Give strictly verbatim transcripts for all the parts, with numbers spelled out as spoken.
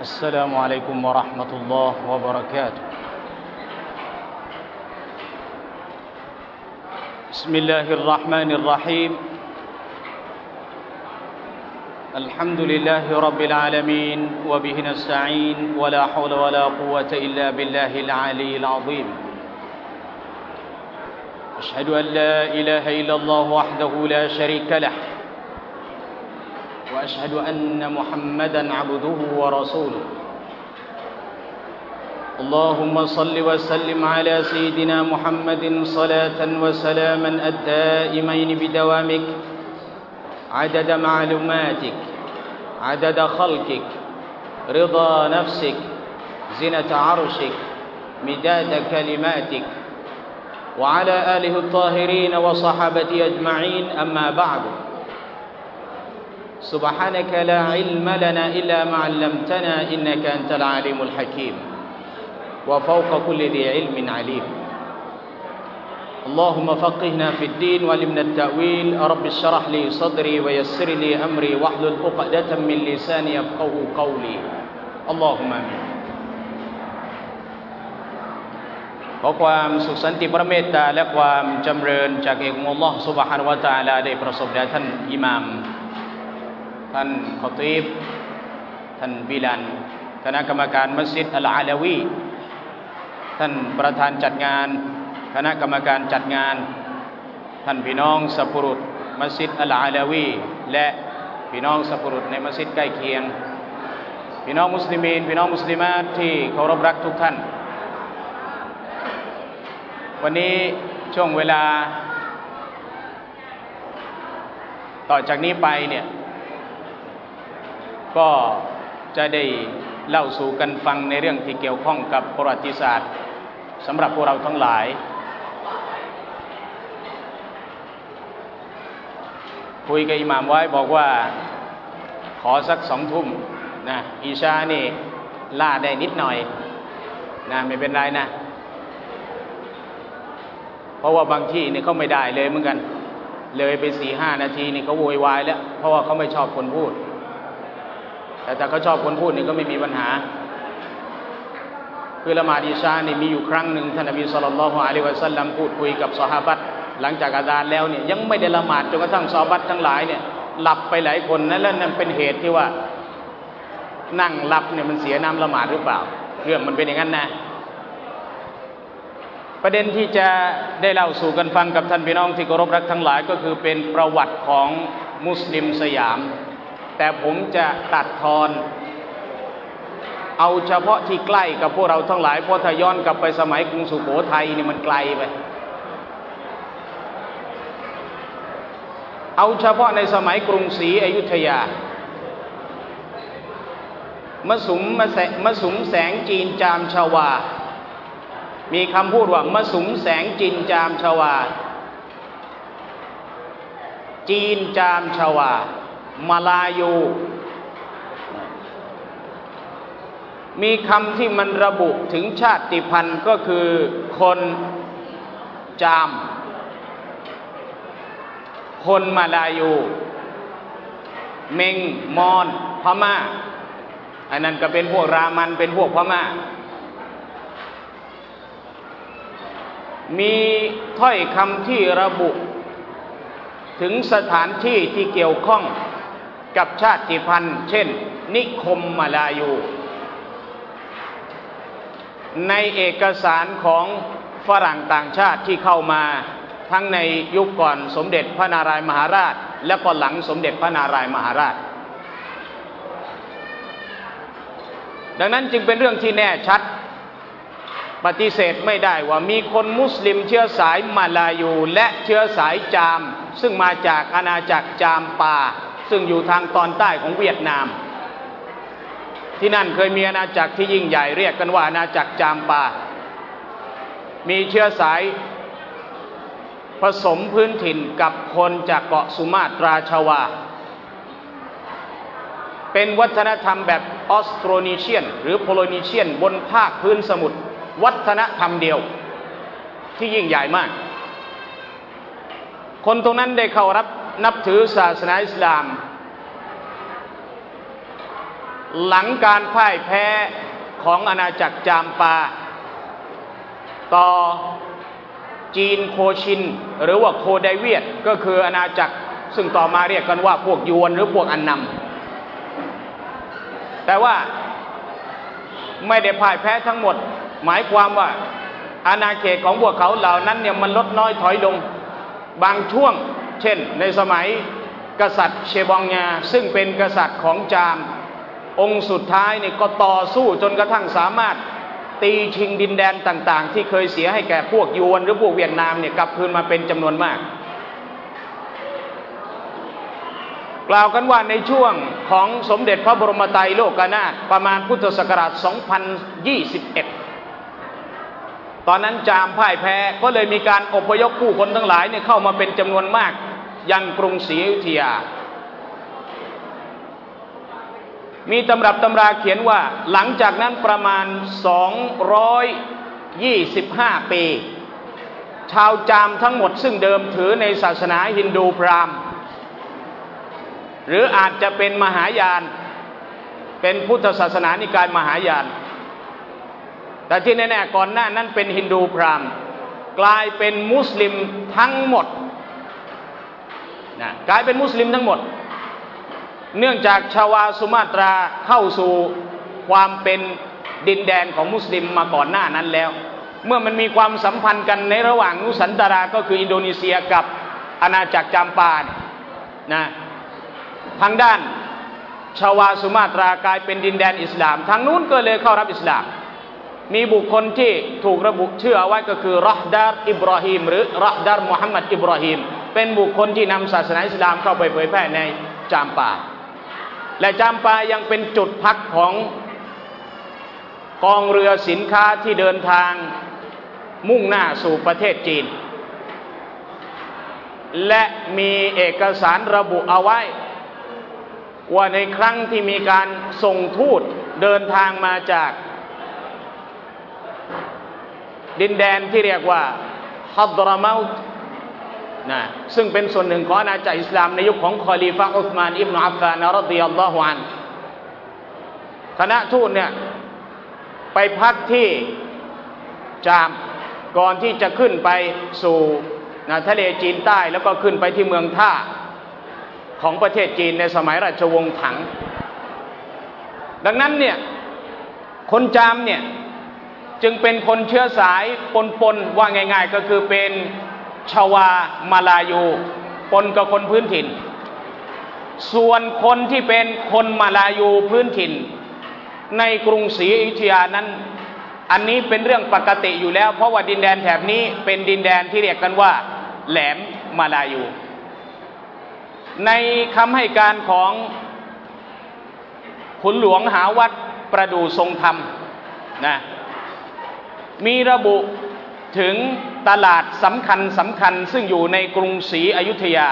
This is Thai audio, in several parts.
السلام عليكم ورحمة الله وبركاته بسم الله الرحمن الرحيم الحمد لله رب العالمين وبه نستعين ولا حول ولا قوة إلا بالله العلي العظيم أشهد أن لا إله إلا الله وحده لا شريك له وأشهد أن محمدًا عبده ورسوله اللهم صل وسلم على سيدنا محمد صلاة وسلاما الدائمين بدوامك عدد معلوماتك عدد خلقك رضا نفسك زنة عرشك مداد كلماتك وعلى آله الطاهرين وصحابته أجمعين أما بعد سبحانك لا علم لنا إلا ما علمتنا إنك أنت العليم الحكيم وفوق كل ذي علم عليم اللهم فقهنا في الدين وعلمنا التأويل رب اشرح لي صدري ويسر لي أمري واحلل عقدة من لساني يفقهوا قولي اللهم آمين ขอความสุขสันติพระเมตตาและความจำเริญจากเอกของอัลลอฮฺซุบฮานะฮูวะตะอาลาได้ประสบแด่ท่านอิหม่ามท่านคอตีบท่านบิลันคณะกรรมการมัสยิดอัลอาลาวีท่านประธานจัดงานคณะกรรมการจัดงานท่านพี่น้องสัพพุรุษมัสยิดอัลอาลาวีและพี่น้องสัพพุรุษในมัสยิดใกล้เคียงพี่น้องมุสลิมีนพี่น้องมุสลิมาตที่เคารพรักทุกท่านวันนี้ช่วงเวลาต่อจากนี้ไปเนี่ยก็จะได้เล่าสู่กันฟังในเรื่องที่เกี่ยวข้องกับประวัติศาสตร์สำหรับพวกเราทั้งหลายคุยกับอิหม่ามไว้บอกว่าขอสักสองทุ่มนะอิชานี่ล่าได้นิดหน่อยนะไม่เป็นไรนะเพราะว่าบางที่นี่เขาไม่ได้เลยเหมือนกันเลยไปสี่ห้านาทีนี่เขาโวยวายแล้วเพราะว่าเขาไม่ชอบคนพูดแต่ถ้าเขาชอบคนพูดนี่ก็ไม่มีปัญหาคือละหมาดอิชานี่มีอยู่ครั้งหนึ่งท่านนบีศ็อลลัลลอฮุอะลัยฮิวะซัลลัมพูดคุยกับซอฮาบะห์หลังจากอาซานแล้วเนี่ยยังไม่ได้ละหมาดจนกระทั่งซอฮาบะห์ทั้งหลายเนี่ยหลับไปหลายคนนั่นแล้วนั่นเป็นเหตุที่ว่านั่งหลับเนี่ยมันเสียน้ำละหมาดหรือเปล่าเรื่องมันเป็นอย่างนั้นนะประเด็นที่จะได้เล่าสู่กันฟังกับท่านพี่น้องที่เคารพรักทั้งหลายก็คือเป็นประวัติของมุสลิมสยามแต่ผมจะตัดทอนเอาเฉพาะที่ใกล้กับพวกเราทั้งหลายเพราะถ้าย้อนกลับไปสมัยกรุงสุโขทัยนี่มันไกลไปเอาเฉพาะในสมัยกรุงศรีอยุธยามะสุมมะแสมะสุมแสงจีนจามชวามีคำพูดว่ามะสุมแสงจีนจามชวาจีนจามชวามาลายูมีคำที่มันระบุถึงชาติพันธุ์ก็คือคนจามคนมาลายูเมงมอนพม่าอันนั้นก็เป็นพวกรามันเป็นพวกพม่ามีถ้อยคำที่ระบุถึงสถานที่ที่เกี่ยวข้องกับชาติพันธุ์เช่นนิคมมาลายูในเอกสารของฝรั่งต่างชาติที่เข้ามาทั้งในยุคก่อนสมเด็จพระนารายมหาราชและก็หลังสมเด็จพระนารายมหาราชดังนั้นจึงเป็นเรื่องที่แน่ชัดปฏิเสธไม่ได้ว่ามีคนมุสลิมเชื้อสายมาลายูและเชื้อสายจามซึ่งมาจากอาณาจักรจามปาซึ่งอยู่ทางตอนใต้ของเวียดนามที่นั่นเคยมีอาณาจักรที่ยิ่งใหญ่เรียกกันว่าอาณาจักรจามปามีเชื้อสายผสมพื้นถิ่นกับคนจากเกาะสุมาตราชวาเป็นวัฒนธรรมแบบออสโตรนีเชียนหรือโพลินีเชียนบนภาคพื้นสมุทรวัฒนธรรมเดียวที่ยิ่งใหญ่มากคนตรงนั้นได้เข้ารับนับถือศาสนาอิสลามหลังการพ่ายแพ้ของอาณาจักรจามปาต่อจีนโคชินหรือว่าโคไดเวียดก็คืออาณาจักรซึ่งต่อมาเรียกกันว่าพวกยวนหรือพวกอันนำแต่ว่าไม่ได้พ่ายแพ้ทั้งหมดหมายความว่าอาณาเขตของพวกเขาเหล่านั้นเนี่ยมันลดน้อยถอยลงบางช่วงเช่นในสมัยกษัตริย์เชบองญาซึ่งเป็นกษัตริย์ของจามองค์สุดท้ายเนี่ยก็ต่อสู้จนกระทั่งสามารถตีชิงดินแดนต่างๆที่เคยเสียให้แก่พวกยวนหรือพวกเวียดนามเนี่ยกลับคืนมาเป็นจำนวนมากกล่าวกันว่าในช่วงของสมเด็จพระบรมไตรโลกนาถประมาณพุทธศักราชสองพันยี่สิบเอ็ดตอนนั้นจามพ่ายแพ้ก็เลยมีการอพยพผู้คนทั้งหลายเนี่ยเข้ามาเป็นจำนวนมากยังกรุงศรีอยุธยามีตำรับตำราเขียนว่าหลังจากนั้นประมาณสองร้อยยี่สิบห้าปีชาวจามทั้งหมดซึ่งเดิมถือในศาสนาฮินดูพราหมณ์หรืออาจจะเป็นมหายานเป็นพุทธศาสนานิกายมหายานแต่ที่แน่ๆก่อนหน้านั้นเป็นฮินดูพราหมณ์กลายเป็นมุสลิมทั้งหมดนะกลายเป็นมุสลิมทั้งหมดเนื่องจากชาวาสุมาตราเข้าสู่ความเป็นดินแดนของมุสลิมมาก่อนหน้านั้นแล้วเมื่อมันมีความสัมพันธ์กันในระหว่างนุสันตาราก็คืออินโดนีเซียกับอาณาจักรจามปานะทางด้านชาวาสุมาตรากลายเป็นดินแดนอิสลามทางนู้นก็เลยเข้ารับอิสลามมีบุคคลที่ถูกระบุชื่อเอาไว้ก็คือรอห์ดาร์อิบราฮิมหรือรอห์ดาร์มุฮัมมัดอิบราฮิมเป็นบุคคลที่นำศาสนาอิสลามเข้าไปเผยแพร่ในจามปาและจามปายังเป็นจุดพักของกองเรือสินค้าที่เดินทางมุ่งหน้าสู่ประเทศจีนและมีเอกสารระบุเอาไว้ว่าในครั้งที่มีการส่งทูตเดินทางมาจากดินแดนที่เรียกว่าฮัดรามาต์นะซึ่งเป็นส่วนหนึ่งของอาณาจักรอิสลามในยุคของคอลีฟะอุสมานอิบนุอัฟฟานรอฎิยัลลอฮุอันฮุคณะทูตเนี่ยไปพักที่จามก่อนที่จะขึ้นไปสู่นะทะเลจีนใต้แล้วก็ขึ้นไปที่เมืองท่าของประเทศจีนในสมัยราชวงศ์ถังดังนั้นเนี่ยคนจามเนี่ยจึงเป็นคนเชื้อสายปนๆว่าง่ายๆก็คือเป็นชาวามาลายูปนกับคนพื้นถิ่นส่วนคนที่เป็นคนมาลายูพื้นถิ่นในกรุงศรีอยุธยานั้นอันนี้เป็นเรื่องปกติอยู่แล้วเพราะว่าดินแดนแถบนี้เป็นดินแดนที่เรียกกันว่าแหลมมาลายูในคำให้การของขุนหลวงหาวัดประดู่ทรงธรรมนะมีระบุถึงตลาดสำคัญสำคัญซึ่งอยู่ในกรุงศรีอยุธยา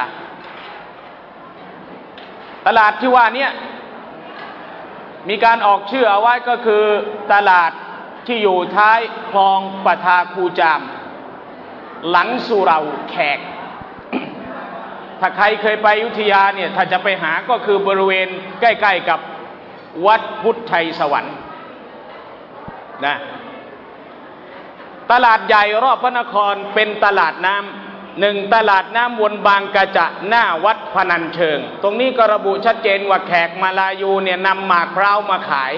ตลาดที่ว่านี้มีการออกชื่อเอาไว้ก็คือตลาดที่อยู่ท้ายคลองปะทาคูจามหลังสุเหร่าแขกถ้าใครเคยไปอยุธยาเนี่ยถ้าจะไปหาก็คือบริเวณใกล้ๆกับวัดพุทธไทยสวรรค์นะตลาดใหญ่รอบพระนครเป็นตลาดน้ำหนึ่งตลาดน้ำวนบางกระจะหน้าวัดพนัญเชิงตรงนี้ก็ระบุชัดเจนว่าแขกมาลายูเนี่ยนำหมากพร้าวมาขาย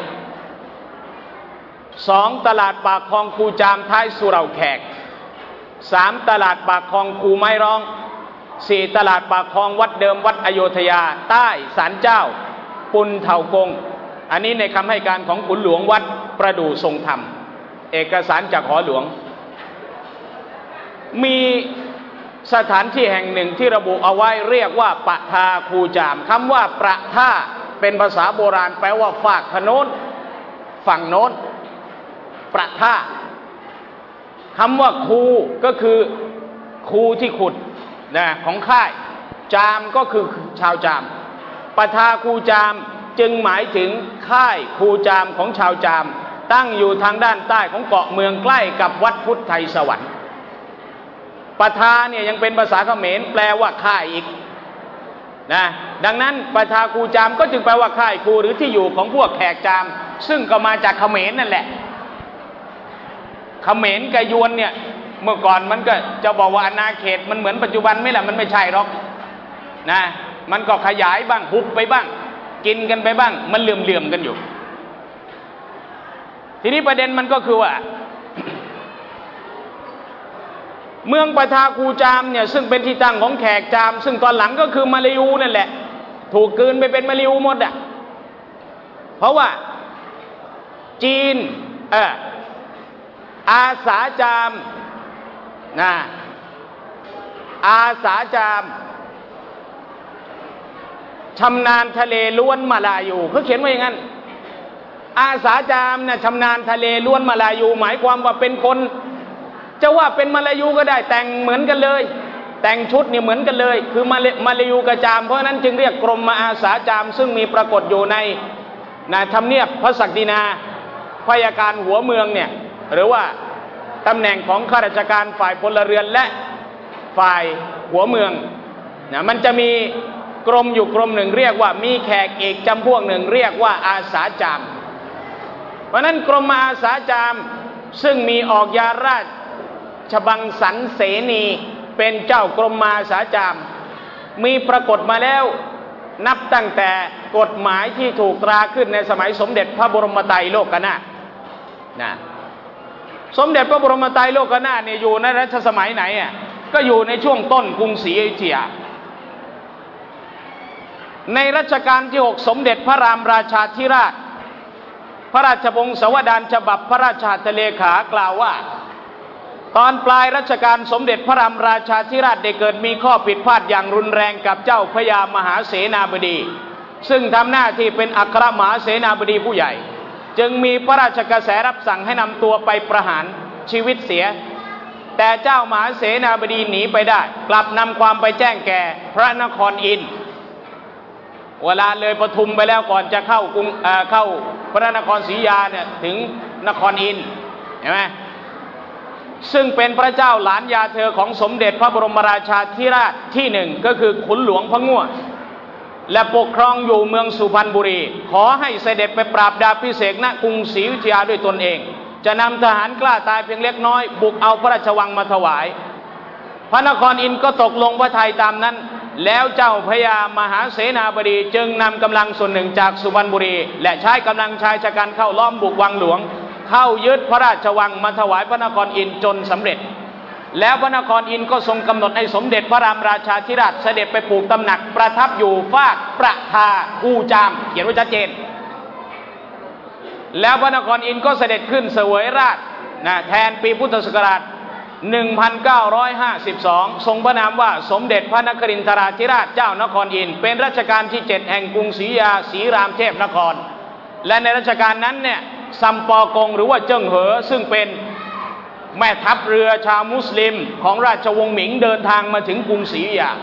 สองตลาดปากคลองคูจามท้ายสุเหร่าแขกสามตลาดปากคลองคูไม้ร้องสี่ตลาดปากคลองวัดเดิมวัดอโยธยาใต้ศาลเจ้าปุนเถากงอันนี้ในคำให้การของขุนหลวงวัดประดู่ทรงธรรมเอกสารจากหอหลวงมีสถานที่แห่งหนึ่งที่ระบุเอาไว้เรียกว่าปะทาคูจามคำว่าประท่าเป็นภาษาโบราณแปลว่าฝากถนนฝั่งโน้นประท่าคำว่าคูก็คือคูที่ขุดนะของค่ายจามก็คือชาวจามปะทาคูจามจึงหมายถึงค่ายคูจามของชาวจามตั้งอยู่ทางด้านใต้ของเกาะเมืองใกล้กับวัดพุทธไทยสวรรค์ปะทาเนี่ยยังเป็นภาษาเขมรแปลว่าค่ายอีกนะดังนั้นประชากูจามก็จึงแปลว่าค่ายกูหรือที่อยู่ของพวกแขกจามซึ่งก็มาจากเขมรนั่นแหละเขมรกับยวนเนี่ยเมื่อก่อนมันก็จะบอกว่าอาณาเขตมันเหมือนปัจจุบันไม่แหละมันไม่ใช่หรอกนะมันก็ขยายบ้างหุบไปบ้างกินกันไปบ้างมันเหลื่อมๆกันอยู่ทีนี้ประเด็นมันก็คือว่า เมืองประชากูจามเนี่ยซึ่งเป็นที่ตั้งของแขกจามซึ่งตอนหลังก็คือมาลายูนั่นแหละถูกกลืนไปเป็นมาลายูหมดอ่ะเพราะว่าจีนเอออาสาจามนะอาสาจามชำนาญทะเลล้วนมาลายูเขาเขียนไว้อย่างนั้นอาสาจามเนี่ยชำนาญทะเลล้วนมาลายูหมายความว่าเป็นคนจะว่าเป็นมาลายูก็ได้แต่งเหมือนกันเลยแต่งชุดเนี่ยเหมือนกันเลยคือมามาลายูกับจามเพราะนั้นจึงเรียกกรมอาสาจามซึ่งมีปรากฏอยู่ในในทำเนียบพระศักดินาพยาการหัวเมืองเนี่ยหรือว่าตำแหน่งของข้าราชการฝ่ายพลเรือนและฝ่ายหัวเมืองนะมันจะมีกรมอยู่กรมหนึ่งเรียกว่ามีแขกเอกจำพวกหนึ่งเรียกว่าอาสาจามเพราะนั้นกรมอาสาจามซึ่งมีออกยาราชบังสันเสนีเป็นเจ้ากรมอาสาจามมีปรากฏมาแล้วนับตั้งแต่กฎหมายที่ถูกตราขึ้นในสมัยสมเด็จพระบรมไตรโลกนาถนะสมเด็จพระบรมไตรโลกนาถเนี่ยอยู่ในรัชสมัยไหนอ่ะก็อยู่ในช่วงต้นกรุงศรีอยุธยาในรัชกาลที่หกสมเด็จพระรามราชาธิราชพระราชวงศ์สวดานฉบับพระราชหัตถเลขากล่าวว่าตอนปลายรัชกาลสมเด็จพระรามราชาธิราชได้เกิดมีข้อผิดพลาดอย่างรุนแรงกับเจ้าพระยามหาเสนาบดีซึ่งทำหน้าที่เป็นอัครมหาเสนาบดีผู้ใหญ่จึงมีพระราชกระแสรับสั่งให้นำตัวไปประหารชีวิตเสียแต่เจ้ามหาเสนาบดีหนีไปได้กลับนำความไปแจ้งแก่พระนครอินทร์เวลาเลยปทุมไปแล้วก่อนจะเข้ากรุงเอ่อเข้าพระนครศรีอยุธยาเนี่ยถึงนครอินทร์เห็นไหมซึ่งเป็นพระเจ้าหลานยาเธอของสมเด็จพระบรมราชาธิราชที่หนึ่งก็คือขุนหลวงพระง่วและปกครองอยู่เมืองสุพรรณบุรีขอให้เสด็จไปปราบดาพิเศษณกรุงศรีอยุธยาด้วยตนเองจะนำทหารกล้าตายเพียงเล็กน้อยบุกเอาพระราชวังมาถวายพระนครอินทร์ก็ตกลงพระทัยตามนั้นแล้วเจ้าพระยามหาเสนาบดีจึงนำกำลังส่วนหนึ่งจากสุพรรณบุรีและใช้กำลังชายชะกันเข้าล้อมบุกวังหลวงเข้ายึดพระราชวังมาถวายพระนครอินทร์จนสำเร็จแล้วพระนครอินทร์ก็ทรงกำหนดให้สมเด็จพระรามราชาธิราชเสด็จไปปลูกตำหนักประทับอยู่ฟากประทากูจามเขียนไว้ชัดเจนแล้วพระนครอินทร์ก็เสด็จขึ้นเสวยราชนะแทนปีพุทธศักราชหนึ่งพันเก้าร้อยห้าสิบสองทรงพระนามว่าสมเด็จพระนครินทราธิราชเจ้านครอินทร์เป็นรัชกาลที่เจ็ดแห่งกรุงศรีอยุธยาศรีรามเทพนครและในรัชกาลนั้นเนี่ยซัมปอกงหรือว่าเจิ้งเหอซึ่งเป็นแม่ทัพเรือชาวมุสลิมของราชวงศ์หมิงเดินทางมาถึงกรุงศรีอยุธยา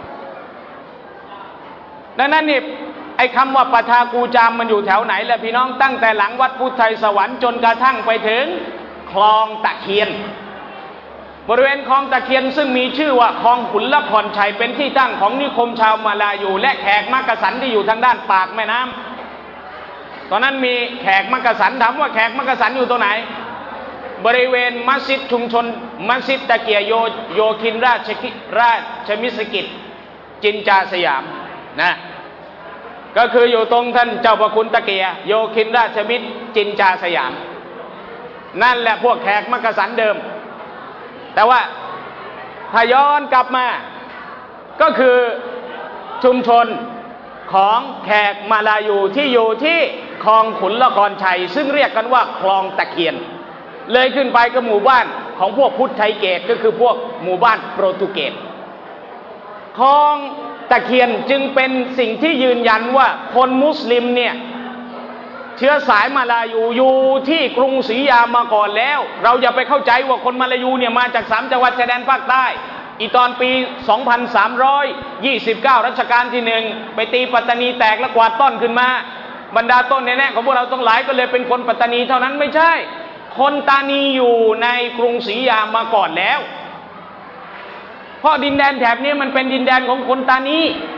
ดังนั้นนี่ไอ้คำว่าปะทากูจามมันอยู่แถวไหนล่ะพี่น้องตั้งแต่หลังวัดพุทธไทยสวรรค์จนกระทั่งไปถึงคลองตะเคียนบริเวณคลองตะเคียนซึ่งมีชื่อว่าคลองขุนละครชัยเป็นที่ตั้งของนิคมชาวมาลายูและแขกมักกะสันที่อยู่ทางด้านปากแม่น้ำตอนนั้นมีแขกมักกะสันถามว่าแขกมักกะสันอยู่ตรงไหนบริเวณมัสยิดชุมชนมัสยิดตะเกียโยโยคินราชราชมิสกิจจินจาสยามนะก็คืออยู่ตรงท่านเจ้าพระคุณตะเกียโยคินราชมิตรจินจาสยามนั่นแหละพวกแขกมักกะสันเดิมแต่ว่าถ้าย้อนกลับมาก็คือชุมชนของแขกมาลายูที่อยู่ที่คลองขุนละครชัยซึ่งเรียกกันว่าคลองตะเคียนเลยขึ้นไปก็หมู่บ้านของพวกพุทธไทเกตก็คือพวกหมู่บ้านโปรตุเกสคลองตะเคียนจึงเป็นสิ่งที่ยืนยันว่าคนมุสลิมเนี่ยเชื้อสายมาลายูอยู่ที่กรุงศรีอยุธยามาก่อนแล้วเราอย่าไปเข้าใจว่าคนมาลายูเนี่ยมาจากสามจังหวัดชายแดนภาคใต้อีตอนปี สองพันสามร้อยยี่สิบเก้า รัชกาลที่หนึ่งไปตีปัตตานีแตกและกวาดต้นขึ้นมาบรรดาต้นแน่ๆของพวกเราทั้งหลายก็เลยเป็นคนปัตตานีเท่านั้นไม่ใช่คนตานีอยู่ในกรุงศรีอยุธยามาก่อนแล้วเพราะดินแดนแถบนี้มันเป็นดินแดนของคนตานีค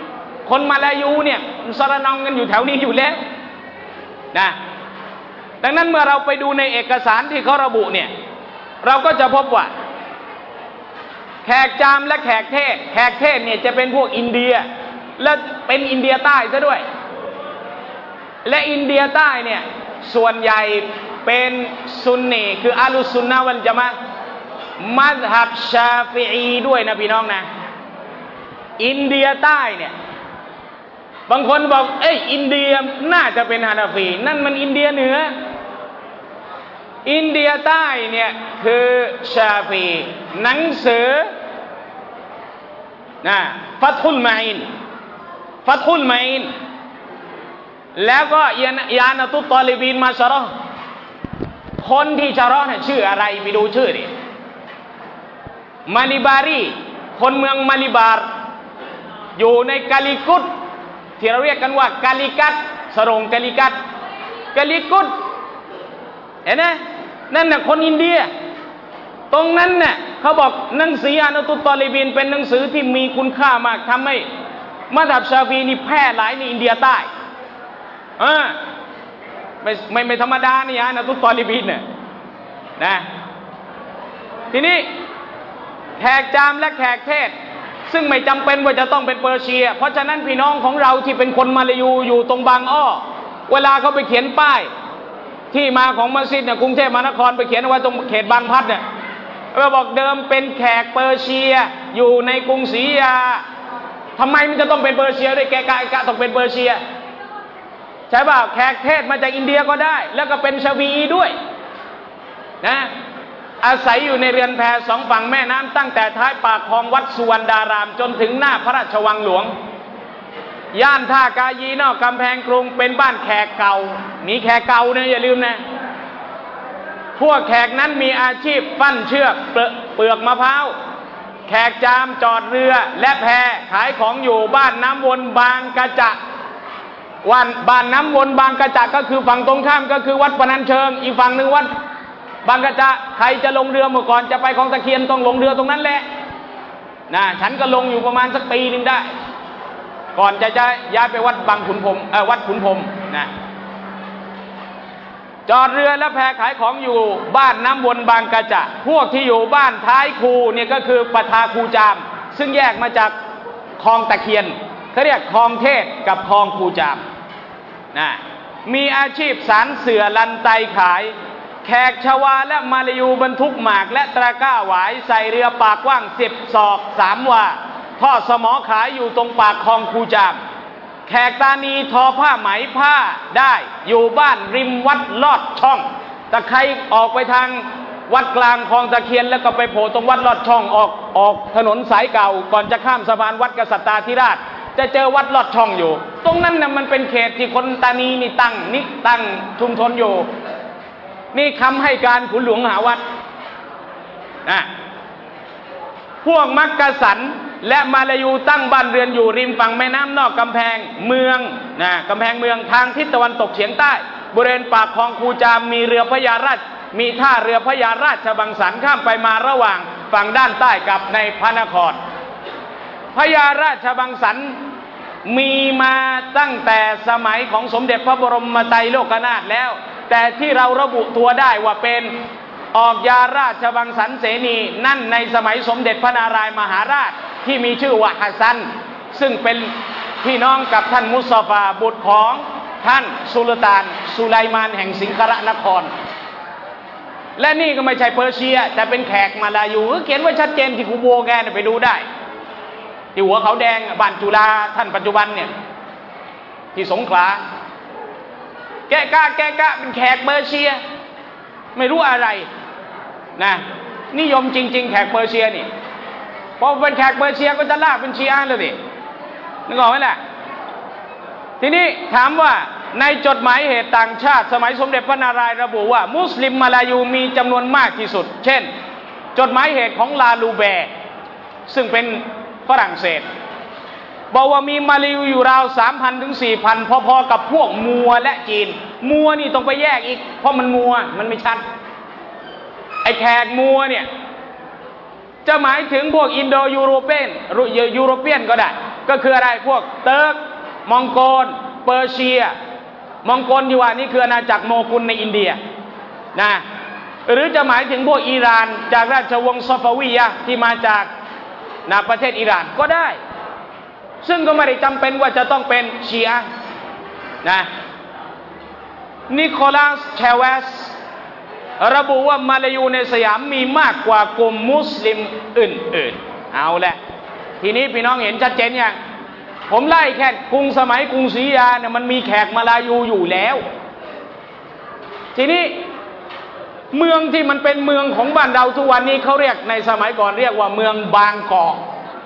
คนมาลายูเนี่ยสระนองกันอยู่แถวนี้อยู่แล้วนะดังนั้นเมื่อเราไปดูในเอกสารที่เขาระบุเนี่ยเราก็จะพบว่าแขกจามและแขกเทศแขกเทศเนี่ยจะเป็นพวกอินเดียและเป็นอินเดียใต้ซะด้วยและอินเดียใต้เนี่ยส่วนใหญ่เป็นซุนนีคืออาลุสซุนนะวัลญะมาอะห์มัซฮับชาฟิอีด้วยนะพี่น้องนะอินเดียใต้เนี่ยบางคนบอกเอ้ยอินเดียน่าจะเป็นฮานาฟีนั่นมันอินเดียเหนืออินเดียใต้เนี่ยคือชาฟีหนังสือนะฟัตฮุลมาอินฟัตฮุลมาอินแล้วก็ยานะตุตตอลิบีนมาชะเราะห์คนที่ชะเราะห์เนี่ยชื่ออะไรไปดูชื่อดิมาลิบารีคนเมืองมาลิบาร์อยู่ในกาลิกุตที่เราเรียกกันว่ากาลิกัตสรงกาลิกัตกาลิกุตเห็นไหมนั่นน่ะคนอินเดียตรงนั้นน่ะเขาบอกหนังสือยานะตุตตอลิบีนเป็นหนังสือที่มีคุณค่ามากทำให้มัซฮับชาฟีนี่แพร่หลายในอินเดียใต้เออไม่ไม่ไม่ธรรมดานี่ยานะตุตตอลิบีนเนี่ยนะทีนี้แขกจามและแขกเทศซึ่งไม่จำเป็นว่าจะต้องเป็นเปอร์เซียเพราะฉะนั้นพี่น้องของเราที่เป็นคนมาลายูอยู่ตรงบางอ้อเวลาเขาไปเขียนป้ายที่มาของมัสยิดเนี่ยกรุงเทพมหานครไปเขียนไว้ตรงเขตบางพลัดเนี่ยเราบอกเดิมเป็นแขกเปอร์เซียอยู่ในกรุงศรีอยุธยาทำไมมันจะต้องเป็นเปอร์เซียด้วยแกกะกะต้องเป็นเปอร์เซียใช่ป่าวแขกเทศมาจากอินเดียก็ได้แล้วก็เป็นชาวีอีด้วยนะอาศัยอยู่ในเรือนแพสองฝั่งแม่น้ำตั้งแต่ท้ายปากคลองวัดสุวรรณดารามจนถึงหน้าพระราชวังหลวงย่านท่ากายีนอกกำแพงกรุงเป็นบ้านแขกเก่ามีแขกเก่านะอย่าลืมนะพวกแขกนั้นมีอาชีพปั้นเชือกเปลือกมะพร้าวแขกจามจอดเรือและแพขายของอยู่บ้านน้ำวนบางกระจะวันบ้านน้ำวนบางกระจะก็คือฝั่งตรงข้ามก็คือวัดพนัญเชิงอีกฝั่งหนึ่งวัดบางกระจะใครจะลงเรือเมื่อก่อนจะไปคลองตะเคียนต้องลงเรือตรงนั้นแหละนะฉันก็ลงอยู่ประมาณสักปีหนึ่งได้ก่อนจะจะย้ายไปวัดบางขุนพรหมเออวัดขุนพรหมนะจอดเรือและแพขายของอยู่บ้านน้ำวนบางกระจะพวกที่อยู่บ้านท้ายคูเนี่ยก็คือปทาคูจามซึ่งแยกมาจากคลองตะเคียนเขาเรียกคลองเทศกับคลองคูจามนะมีอาชีพสารเสือลันไตขายแขกชวาและมาลายูบรรทุกหมากและตะกร้าหวายใส่เรือปากกว้างสิบศอกสามวาทอดสมอขายอยู่ตรงปากคลองคูจามแขกตานีทอผ้าไหมผ้าได้อยู่บ้านริมวัดลอดช่องแต่ใครออกไปทางวัดกลางคลองตะเคียนแล้วก็ไปโผล่ตรงวัดลอดช่องออกออกถนนสายเก่าก่อนจะข้ามสะพานวัดกษัตริย์ธิราชจะเจอวัดลอดช่องอยู่ตรงนั้นน่ะมันเป็นเขตที่คนตานีนี่ตั้งนิตั้งชุมชนอยู่นี่คำให้การขุนหลวงมหาวัดนะพวกมักกะสันและมาลายูตั้งบ้านเรือนอยู่ริมฝั่งแม่น้ำนอกกำแพงเมืองนะกำแพงเมืองทางทิศตะวันตกเฉียงใต้บริเวณปากคลองคูจามมีเรือพญาราชมีท่าเรือพญาราชบังสันข้ามไปมาระหว่างฝั่งด้านใต้กับในพระนครพญาราชบังสันมีมาตั้งแต่สมัยของสมเด็จพระบรมไตรโลกนาถแล้วแต่ที่เราระบุตัวได้ว่าเป็นออกยาราชบังสันเสนีนั่นในสมัยสมเด็จพระนารายมหาราชที่มีชื่อว่าฮัสซันซึ่งเป็นพี่น้องกับท่านมุสตอฟาบุตรของท่านสุลต่านสุไลมานแห่งสิงคารนครและนี่ก็ไม่ใช่เปอร์เซียแต่เป็นแขกมาลายูเขียนไว้ชัดเจนที่คูโบแกไปดูได้ที่หัวเขาแดงบ้านจุฬาท่านปัจจุบันเนี่ยที่สงขลาแกะกะแกะกะเป็นแขกเปอร์เซียไม่รู้อะไรนะนิยมจริงๆแขกเปอร์เซียนี่พอเป็นแขกเปอร์เซียก็จะลากเป็นชีอะห์เลยดินึกออกไหมล่ะทีนี้ถามว่าในจดหมายเหตุต่างชาติสมัยสมเด็จพระนารายณ์ระบุว่ามุสลิมมาลายูมีจำนวนมากที่สุดเช่นจดหมายเหตุของลาลูแบร์ซึ่งเป็นฝรั่งเศสบอกว่ามีมาลายูอยู่ราว สามพัน ถึง สี่พัน พอๆกับพวกมัวและจีนมัวนี่ต้องไปแยกอีกเพราะมันมัวมันไม่ชัดไอ้แขกมัวเนี่ยจะหมายถึงพวกอินโดยูโรเปียนยูโรเปียนก็ได้ก็คืออะไรพวกเติร์กมองโกลเปอร์เซียมองโกลที่ว่านี่คืออาณาจักรโมกุลในอินเดียนะหรือจะหมายถึงพวกอิหร่านจากราชวงศ์ซอฟาวียะห์ที่มาจากนะประเทศอิหร่านก็ได้ซึ่งก็ไม่ได้จำเป็นว่าจะต้องเป็นชีอะห์นะนิโคลัสเชเวสระบุว่ามาลายูในสยามมีมากกว่ากลุ่มมุสลิมอื่นๆเอาแหละทีนี้พี่น้องเห็นชัดเจนยังผมไล่แค่กรุงสมัยกรุงศรีอยุธยาเนี่ยมันมีแขกมาลายูอยู่แล้วทีนี้เมืองที่มันเป็นเมืองของบ้านเราทุกวันนี้เขาเรียกในสมัยก่อนเรียกว่าเมืองบางกอก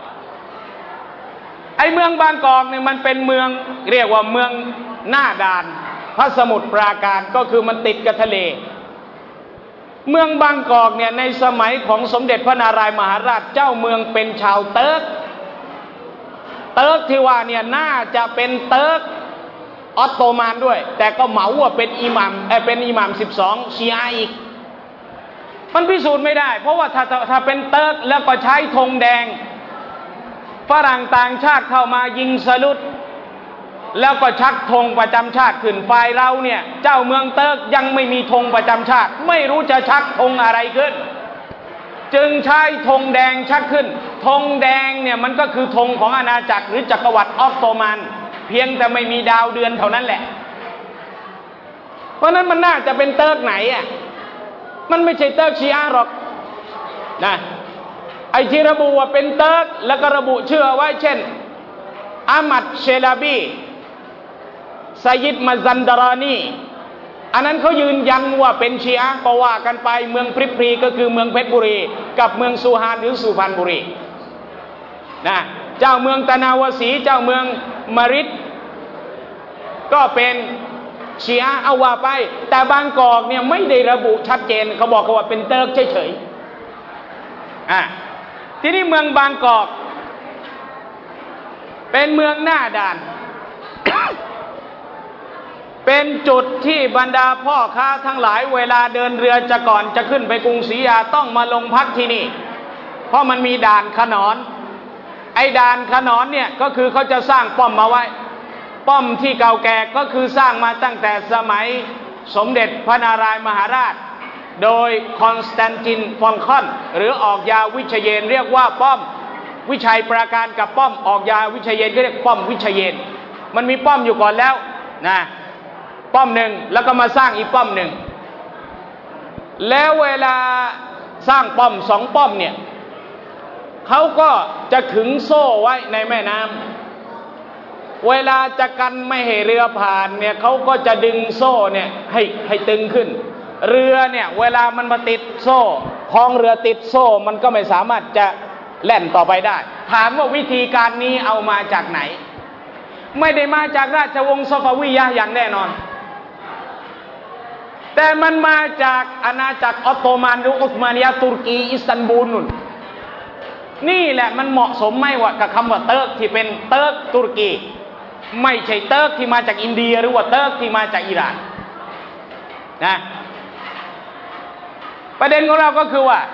ไอ้เมืองบางกอกเนี่ยมันเป็นเมืองเรียกว่าเมืองหน้าด่านพระสมุทรปราการก็คือมันติดกับทะเลเมืองบางกอกเนี่ยในสมัยของสมเด็จพระนารายมหาราชเจ้าเมืองเป็นชาวเติร์กเติร์กที่ว่าเนี่ยน่าจะเป็นเติร์กออตโตมันด้วยแต่ก็เหมาว่าเป็นอิหมัมเออเป็นอิหมัมสิบสองชีอะห์อีกมันพิสูจน์ไม่ได้เพราะว่าถ้าถ้าเป็นเติร์กแล้วก็ใช้ธงแดงฝรั่งต่างชาติเข้ามายิงสลุดแล้วก็ชักธงประจำชาติขึ้นฝ่ายเราเนี่ยเจ้าเมืองเติร์กยังไม่มีธงประจำชาติไม่รู้จะชักธงอะไรขึ้นจึงใช้ธงแดงชักขึ้นธงแดงเนี่ยมันก็คือธงของอาณาจักรหรือจักรวรรดิออตโตมันเพียงแต่ไม่มีดาวเดือนเท่านั้นแหละเพราะนั้นมันน่าจะเป็นเติร์กไหนอ่ะมันไม่ใช่เติร์กชีอะห์หรอกนะไอ้ที่ระบุว่าเป็นเติร์กแล้วก็ระบุชื่อไว้เช่นอามัดเชลาบีไซยิดมาซันดารานีอันนั้นเขายืนยันว่าเป็นชีอะห์ก็ว่ากันไปเมืองพริพรีก็คือเมืองเพชรบุรีกับเมืองสุฮานหรือสุพรรณบุรีนะเจ้าเมืองตะนาวสีเจ้าเมืองมะริดก็เป็นชีอะห์เอาว่าไปแต่บางกอกเนี่ยไม่ได้ระบุชัดเจนเขาบอกเขาว่าเป็นเติร์กเฉยๆอ่ะทีนี้เมืองบางกอกเป็นเมืองหน้าด่าน เป็นจุดที่บรรดาพ่อค้าทั้งหลายเวลาเดินเรือจะก่อนจะขึ้นไปกรุงศรีอยุธยาต้องมาลงพักที่นี่เพราะมันมีด่านขนอนไอ้ด่านขนอนเนี่ยก็คือเขาจะสร้างป้อมมาไว้ป้อมที่เก่าแก่ก็คือสร้างมาตั้งแต่สมัยสมเด็จพระนารายมหาราชโดยคอนสแตนตินฟอนคอนหรือออกยาวิเชยนเรียกว่าป้อมวิชัยปราการกับป้อมออกยาวิเชยนก็เรียกป้อมวิเชยนมันมีป้อมอยู่ก่อนแล้วนะป้อมหนึ่งแล้วก็มาสร้างอีกป้อมหนึ่งแล้วเวลาสร้างป้อมสองป้อมเนี่ยเขาก็จะขึงโซ่ไว้ในแม่น้ำเวลาจะกันไม่ให้เรือผ่านเนี่ยเขาก็จะดึงโซ่เนี่ยให้ให้ตึงขึ้นเรือเนี่ยเวลามันมาติดโซ่ท้องเรือติดโซ่มันก็ไม่สามารถจะแล่นต่อไปได้ถามว่าวิธีการนี้เอามาจากไหนไม่ได้มาจากราชวงศ์ซอฟาวียะห์อย่างแน่นอนแต่มันมาจากอาณาจักรออตโตมันหรืออุสมานียะห์ตุรกีอิสตันบูลนู่นนี่แหละมันเหมาะสมไหมว่ากับคำว่าเติร์กที่เป็นเติร์กตุรกีไม่ใช่เติร์กที่มาจากอินเดียหรือว่าเติร์กที่มาจากอิหร่านนะประเด็นของเราก็คือว่า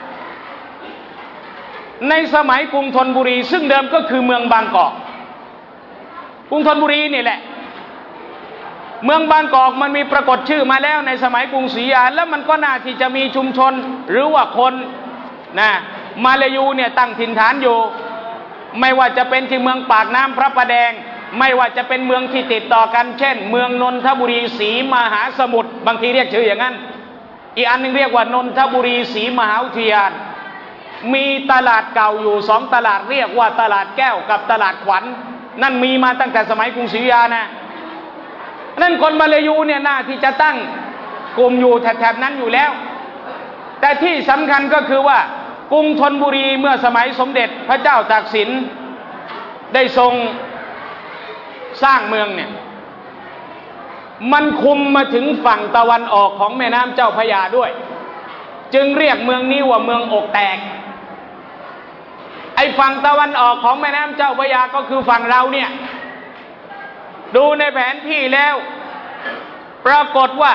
ในสมัยกรุงธนบุรีซึ่งเดิมก็คือเมืองบางกอกกรุงธนบุรีนี่แหละเมืองบางกอกมันมีปรากฏชื่อมาแล้วในสมัยกรุงศรีอยุธยาแล้วมันก็น่าที่จะมีชุมชนหรือว่าคนนะมาลายูเนี่ยตั้งถิ่นฐานอยู่ไม่ว่าจะเป็นที่เมืองปากน้ำพระประแดงไม่ว่าจะเป็นเมืองที่ติดต่อกันเช่นเมืองนนทบุรีศรีมหาสมุทรบางทีเรียกชื่ออย่างนั้นอีกอันนึงเรียกว่านนทบุรีศรีมหาวิทยามีตลาดเก่าอยู่สองตลาดเรียกว่าตลาดแก้วกับตลาดขวัญ นั่นมีมาตั้งแต่สมัยกรุงศรีอยุธยานะนั่นคนมาลายูเนี่ยน่าที่จะตั้งกลุ่มอยู่แถบๆนั้นอยู่แล้วแต่ที่สำคัญก็คือว่ากรุงธนบุรีเมื่อสมัยสมเด็จพระเจ้าตากสินได้ทรงสร้างเมืองเนี่ยมันคุมมาถึงฝั่งตะวันออกของแม่น้ำเจ้าพระยาด้วยจึงเรียกเมืองนี้ว่าเมืองอกแตกไอ้ฝั่งตะวันออกของแม่น้ำเจ้าพระยาก็คือฝั่งเราเนี่ยดูในแผนที่แล้วปรากฏว่า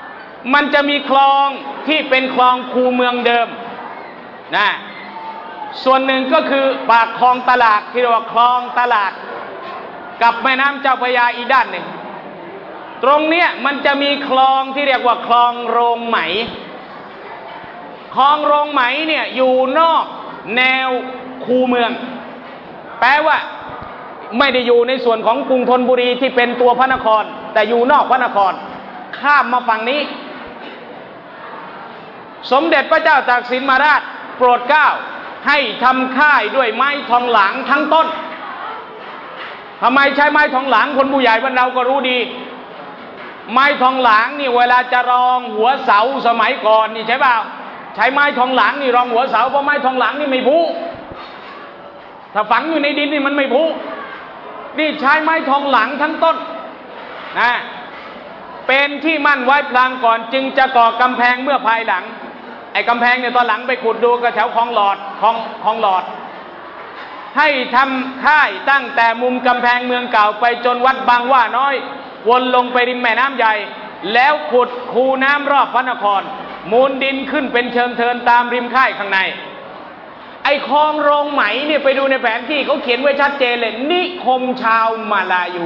มันจะมีคลองที่เป็นคลองคูเมืองเดิมนะส่วนหนึ่งก็คือปากคลองตลาดที่เรียกว่าคลองตลาดกับแม่น้ำเจ้าพระยาอีกด้านหนึ่งตรงเนี้ยมันจะมีคลองที่เรียกว่าคลองโรงไหมคลองโรงไหมเนี่ยอยู่นอกแนวคูเมืองแปลว่าไม่ได้อยู่ในส่วนของกรุงธนบุรีที่เป็นตัวพระนครแต่อยู่นอกพระนครข้ามมาฝั่งนี้สมเด็จพระเจ้าตากสินมหาราชโปรดเกล้าให้ทำค่ายด้วยไม้ทองหลางทั้งต้นทำไมใช้ไม้ทองหลางคนผู้ใหญ่บ้านเราก็รู้ดีไม้ทองหลางนี่เวลาจะรองหัวเสาสมัยก่อนนี่ใช่เปล่าใช้ไม้ทองหลางนี่รองหัวเสาเพราะไม้ทองหลางนี่ไม่พุถ้าฝังอยู่ในดินนี่มันไม่พุนี่ใช้ไม้ทองหลางทั้งต้นนะเป็นที่มั่นไว้พลางก่อนจึงจะก่อกำแพงเมื่อภายหลังไอ้กำแพงเนี่ยตอนหลังไปขุดดูก็แถวคลองหลอดคลองคลองหลอดให้ทำค่ายตั้งแต่มุมกำแพงเมืองเก่าไปจนวัดบางว่าน้อยวนลงไปริมแม่น้ำใหญ่แล้วขุดคูน้ำรอบพระนครมูลดินขึ้นเป็นเชิงเทินตามริมค่ายข้างในไอ้คลองโรงไหมเนี่ยไปดูในแผนที่เขาเขียนไว้ชัดเจนเลยนิคมชาวมาลายู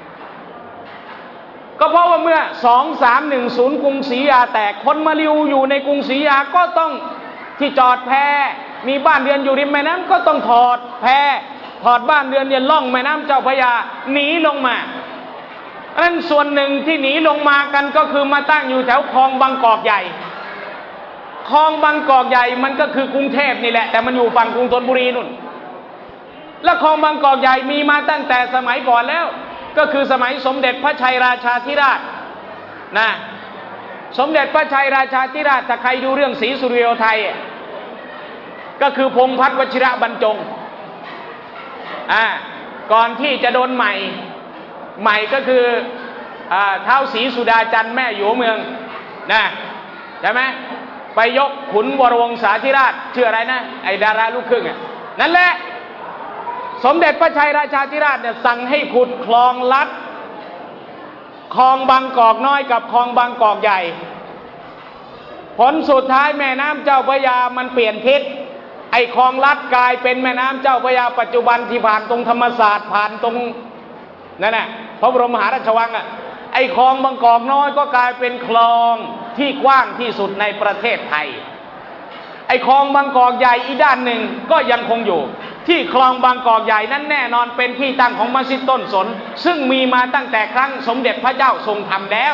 ก็เพราะว่าเมื่อสองสามหนึ่งศูนย์กรุงศรีอยุธยาแตกคนมาลิวอยู่ในกรุงศรีอยุธยาก็ต้องที่จอดแพมีบ้านเรือนอยู่ริมแม่น้ำก็ต้องถอดแพถอดบ้านเรือนเนี่ยล่องแม่น้ำเจ้าพระยาหนีลงมาอันนั้นส่วนหนึ่งที่หนีลงมากันก็คือมาตั้งอยู่แถวคลองบางกอกใหญ่คลองบางกอกใหญ่มันก็คือกรุงเทพนี่แหละแต่มันอยู่ฝั่งกรุงธนบุรีนู่นและคลองบางกอกใหญ่มีมาตั้งแต่สมัยก่อนแล้วก็คือสมัยสมเด็จพระชัยราชาธิราชนะสมเด็จพระชัยราชาธิราชถ้าใครดูเรื่องศรีสุริโยไทยก็คือพงษ์พัฒน์วชิระบรรจงอ่าก่อนที่จะโดนใหม่ใหม่ก็คืออ่าเท้าศรีสุดาจันทร์แม่อยู่เมืองนะใช่ไหมไปยกขุนวรวงศาธิราชชื่ออะไรนะไอ้ดาราลูกครึ่งอ่ะนั่นแหละสมเด็จพระชัยราชาธิราชเนี่ยสั่งให้ขุดคลองลัดคลองบางกอกน้อยกับคลองบางกอกใหญ่ผลสุดท้ายแม่น้ำเจ้าพระยามันเปลี่ยนทิศไอ้คลองลัดกลายเป็นแม่น้ำเจ้าพระยาปัจจุบันที่ผ่านตรงธรรมศาสตร์ผ่านตรงนั่นแหละพระบรมมหาราชวังอ่ะไอ้คลองบางกอกน้อยก็กลายเป็นคลองที่กว้างที่สุดในประเทศไทยไอ้คลองบางกอกใหญ่อีกด้านหนึ่งก็ยังคงอยู่ที่คลองบางกอกใหญ่นั้นแน่นอนเป็นที่ตั้งของมัสยิดต้นสนซึ่งมีมาตั้งแต่ครั้งสมเด็จพระเจ้าทรงธรรมแล้ว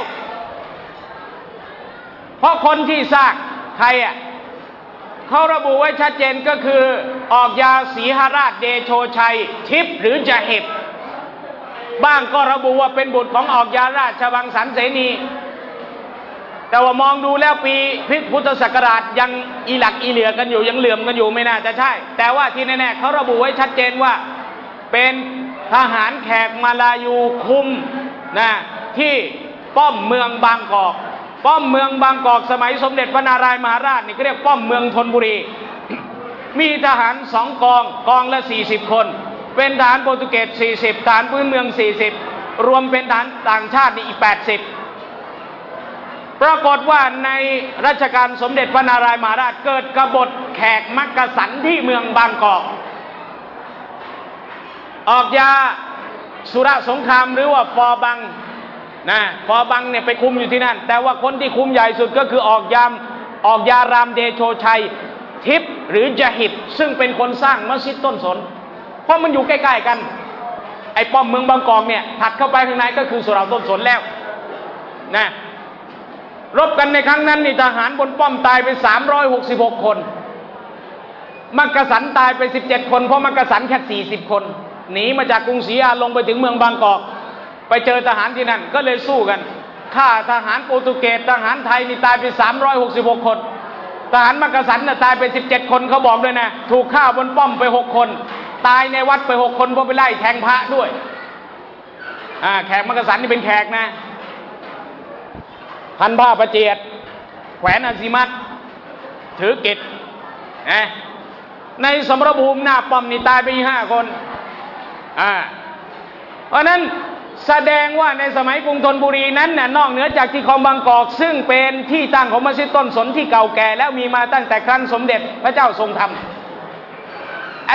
เพราะคนที่สร้างใครอ่ะเขาระบุไว้ชัดเจนก็คือออกยาศรีหราชเดโชชัยทิพย์หรือจะเห็บบ้างก็ระบุว่าเป็นบุตรของออกยาราชวังสรรเสนีแต่ว่ามองดูแล้วปีพุทธศักราชยังอีหลักอีเหลือกันอยู่ยังเหลื่อมกันอยู่ไม่น่าจะใช่แต่ว่าที่แน่ๆเขาระบุไว้ชัดเจนว่าเป็นทหารแขกมาลายูคุมนะที่ป้อมเมืองบางกอกป้อมเมืองบางกอกสมัยสมเด็จพระนารายมหาราชนี่ก็เรียกป้อมเมืองธนบุรี มีทหารสองกองกองละสี่สิบคนเป็นทหารโปรตุเกสสี่สิบทหารพื้นเมืองสี่สิบรวมเป็นทหารต่างชาตินี่อีกแปดสิบปรากฏว่าในรัชกาลสมเด็จพระนารายมหาราชเกิดกบฏแขกมักกะสันที่เมืองบางกอกออกยาสุรสงครามหรือว่าฟอบังนะฟอบังเนี่ยไปคุมอยู่ที่นั่นแต่ว่าคนที่คุมใหญ่สุดก็คือออกยามออกยารามเดโชชัยทิพย์หรือจะหิบซึ่งเป็นคนสร้างมัสยิดต้นสนเพราะมันอยู่ใกล้ๆกันไอ้ป้อมเมืองบางกอกเนี่ยถัดเข้าไปข้างในก็คือสุเหร่าต้นสนแล้วนะรบกันในครั้งนั้นนี่ทหารบนป้อมตายไปสามร้อยหกสิบหกคนมักกะสันตายไปสิบเจ็ดคนเพราะมักกะสันแค่สี่สิบคนหนีมาจากกรุงศรีอยุธยาลงไปถึงเมืองบางกอกไปเจอทหารที่นั่นก็เลยสู้กันฆ่าทหารโปรตุเกสทหารไทยนี่ตายไปสามร้อยหกสิบหกคนทหารมักกะสันน่ะตายไปสิบเจ็ดคนเขาบอกด้วยนะถูกฆ่าบนป้อมไปหกคนตายในวัดไปหกคนเพราะไปไล่แทงพระด้วยอ่าแขกมักกะสันนี่เป็นแขกนะพันผ้าประเจียดแขวนอาซิมัตถือกิจนะในสมรภูมิหน้าป้อมนี่ตายไปห้าคนอ่าเพราะนั้นแสดงว่าในสมัยกรุงธนบุรีนั้นน่ะนอกเหนือจากที่คลองบางกอกซึ่งเป็นที่ตั้งของมัสยิดต้นสนที่เก่าแก่แล้วมีมาตั้งแต่ครั้งสมเด็จพระเจ้าทรงธรรม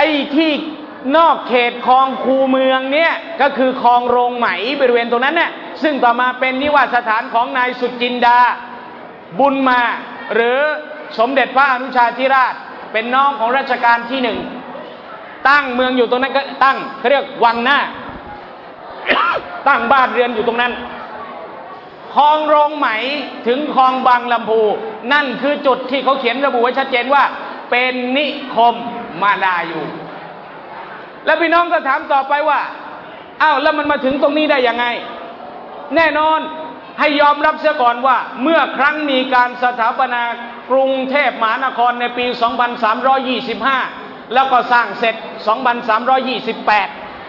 อ้ที่นอกเขตคลองคูเมืองเนี่ยก็คือคลองโรงไหมบริเวณตรงนั้นเนี่ยซึ่งต่อมาเป็นนิวาสสถานของนายสุจินดาบุญมาหรือสมเด็จพระอนุชาธิราชเป็นน้องของรัชกาลที่หนึ่งตั้งเมืองอยู่ตรงนั้นก็ตั้งเขาเรียกวังหน้า ตั้งบ้านเรือนอยู่ตรงนั้นคลองโรงไหมถึงคลองบางลำพูนั่นคือจุดที่เขาเขียนระบุไว้ชัดเจนว่าเป็นนิคมมาลายูแล้วพี่น้องก็ถามต่อไปว่าอ้าวแล้วมันมาถึงตรงนี้ได้ยังไงแน่นอนให้ยอมรับเสียก่อนว่าเมื่อครั้งมีการสถาปนากรุงเทพมหานครในปี สองพันสามร้อยยี่สิบห้า แล้วก็สร้างเสร็จ สองพันสามร้อยยี่สิบแปด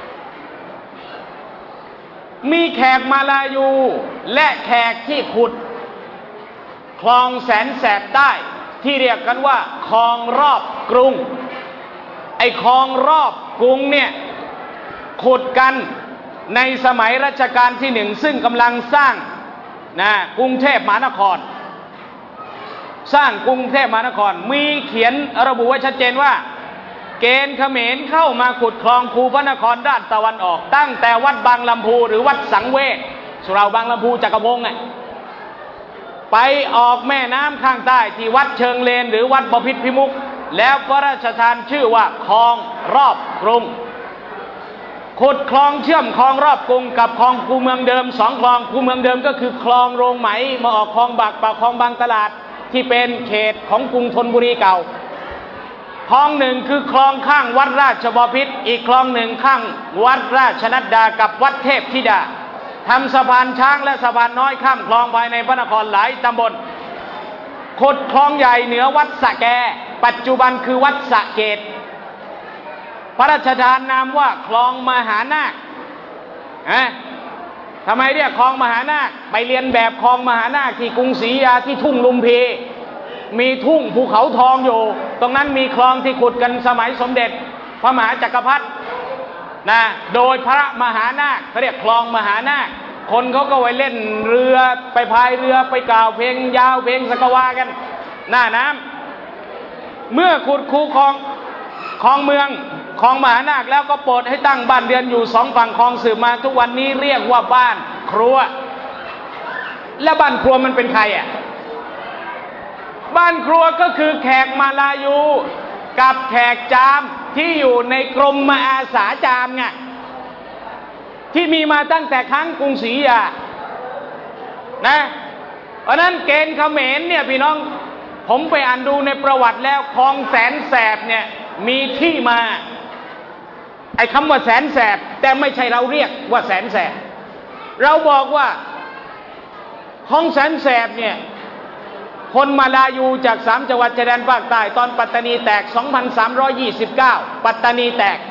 มีแขกมาลายูและแขกที่ขุดคลองแสนแสบใต้ที่เรียกกันว่าคลองรอบกรุงไอ้คลองรอบกรุงเนี่ยขุดกันในสมัยรัชกาลที่หนึ่งซึ่งกำลังสร้างนะกรุงเทพมหานครสร้างกรุงเทพมหานครมีเขียนระบุไว้ชัดเจนว่าเกณฑ์เขมรเข้ามาขุดคลองคูพระนครด้านตะวันออกตั้งแต่วัดบางลำพูหรือวัดสังเวชสุเหร่าบางลำพูจักรวงศ์ไงไปออกแม่น้ำข้างใต้ที่วัดเชิงเลนหรือวัดบพิตรพิมุขแล้วพระราชทานชื่อว่าคลองรอบกรุงขุดคลองเชื่อมคลองรอบกรุงกับคลองคูเมืองเดิมสองคลองคูเมืองเดิมก็คือคลองโรงไหมมาออกคลองบากปากคลองบางตลาดที่เป็นเขตของกรุงธนบุรีเก่าคลองหนึ่งคือคลองข้างวัดราชบพิตรอีกคลองหนึ่งข้างวัดราชนัดดากับวัดเทพธิดาทำสะพานช้างและสะพานน้อยข้ามคลองภายในพระนครหลายตำบลขุดคลองใหญ่เหนือวัดสะแกปัจจุบันคือวัดสะเกษพระราชทานนามว่าคลองมหานาคอะทำไมเรียกคลองมหานาคไปเรียนแบบคลองมหานาคที่กรุงศรีอยุธยาที่ทุ่งลุมพีมีทุ่งภูเขาทองอยู่ตรงนั้นมีคลองที่ขุดกันสมัยสมเด็จพระมหาจักรพรรดินะโดยพระมหานาคเขาเรียกคลองมหานาคคนเขาก็ไปเล่นเรือไปพายเรือไปกล่าวเพลงยาวเพลงสกวากันหน้าน้ำเมื่อขุดคูคลองคลองเมืองคลองมหานาคแล้วก็โปรดให้ตั้งบ้านเรือนอยู่สองฝั่งคลองสืบมาทุกวันนี้เรียกว่าบ้านครัวและบ้านครัวมันเป็นใครอ่ะบ้านครัวก็คือแขกมาลายูกับแขกจามที่อยู่ในกรมมาอาสาจามไงที่มีมาตั้งแต่ครั้งกรุงศรีอยุธยานะเพราะนั้นเกณฑ์เขมรเนี่ยพี่น้องผมไปอ่านดูในประวัติแล้วคลองแสนแสบเนี่ยมีที่มาไอ้คำว่าแสนแสบแต่ไม่ใช่เราเรียกว่าแสนแสบเราบอกว่าคลองแสนแสบเนี่ยคนมาลายูจากสามจังหวัดชายแดนภาคใต้ตอนปัตตานีแตก สองพันสามร้อยยี่สิบเก้า ปัตตานีแตก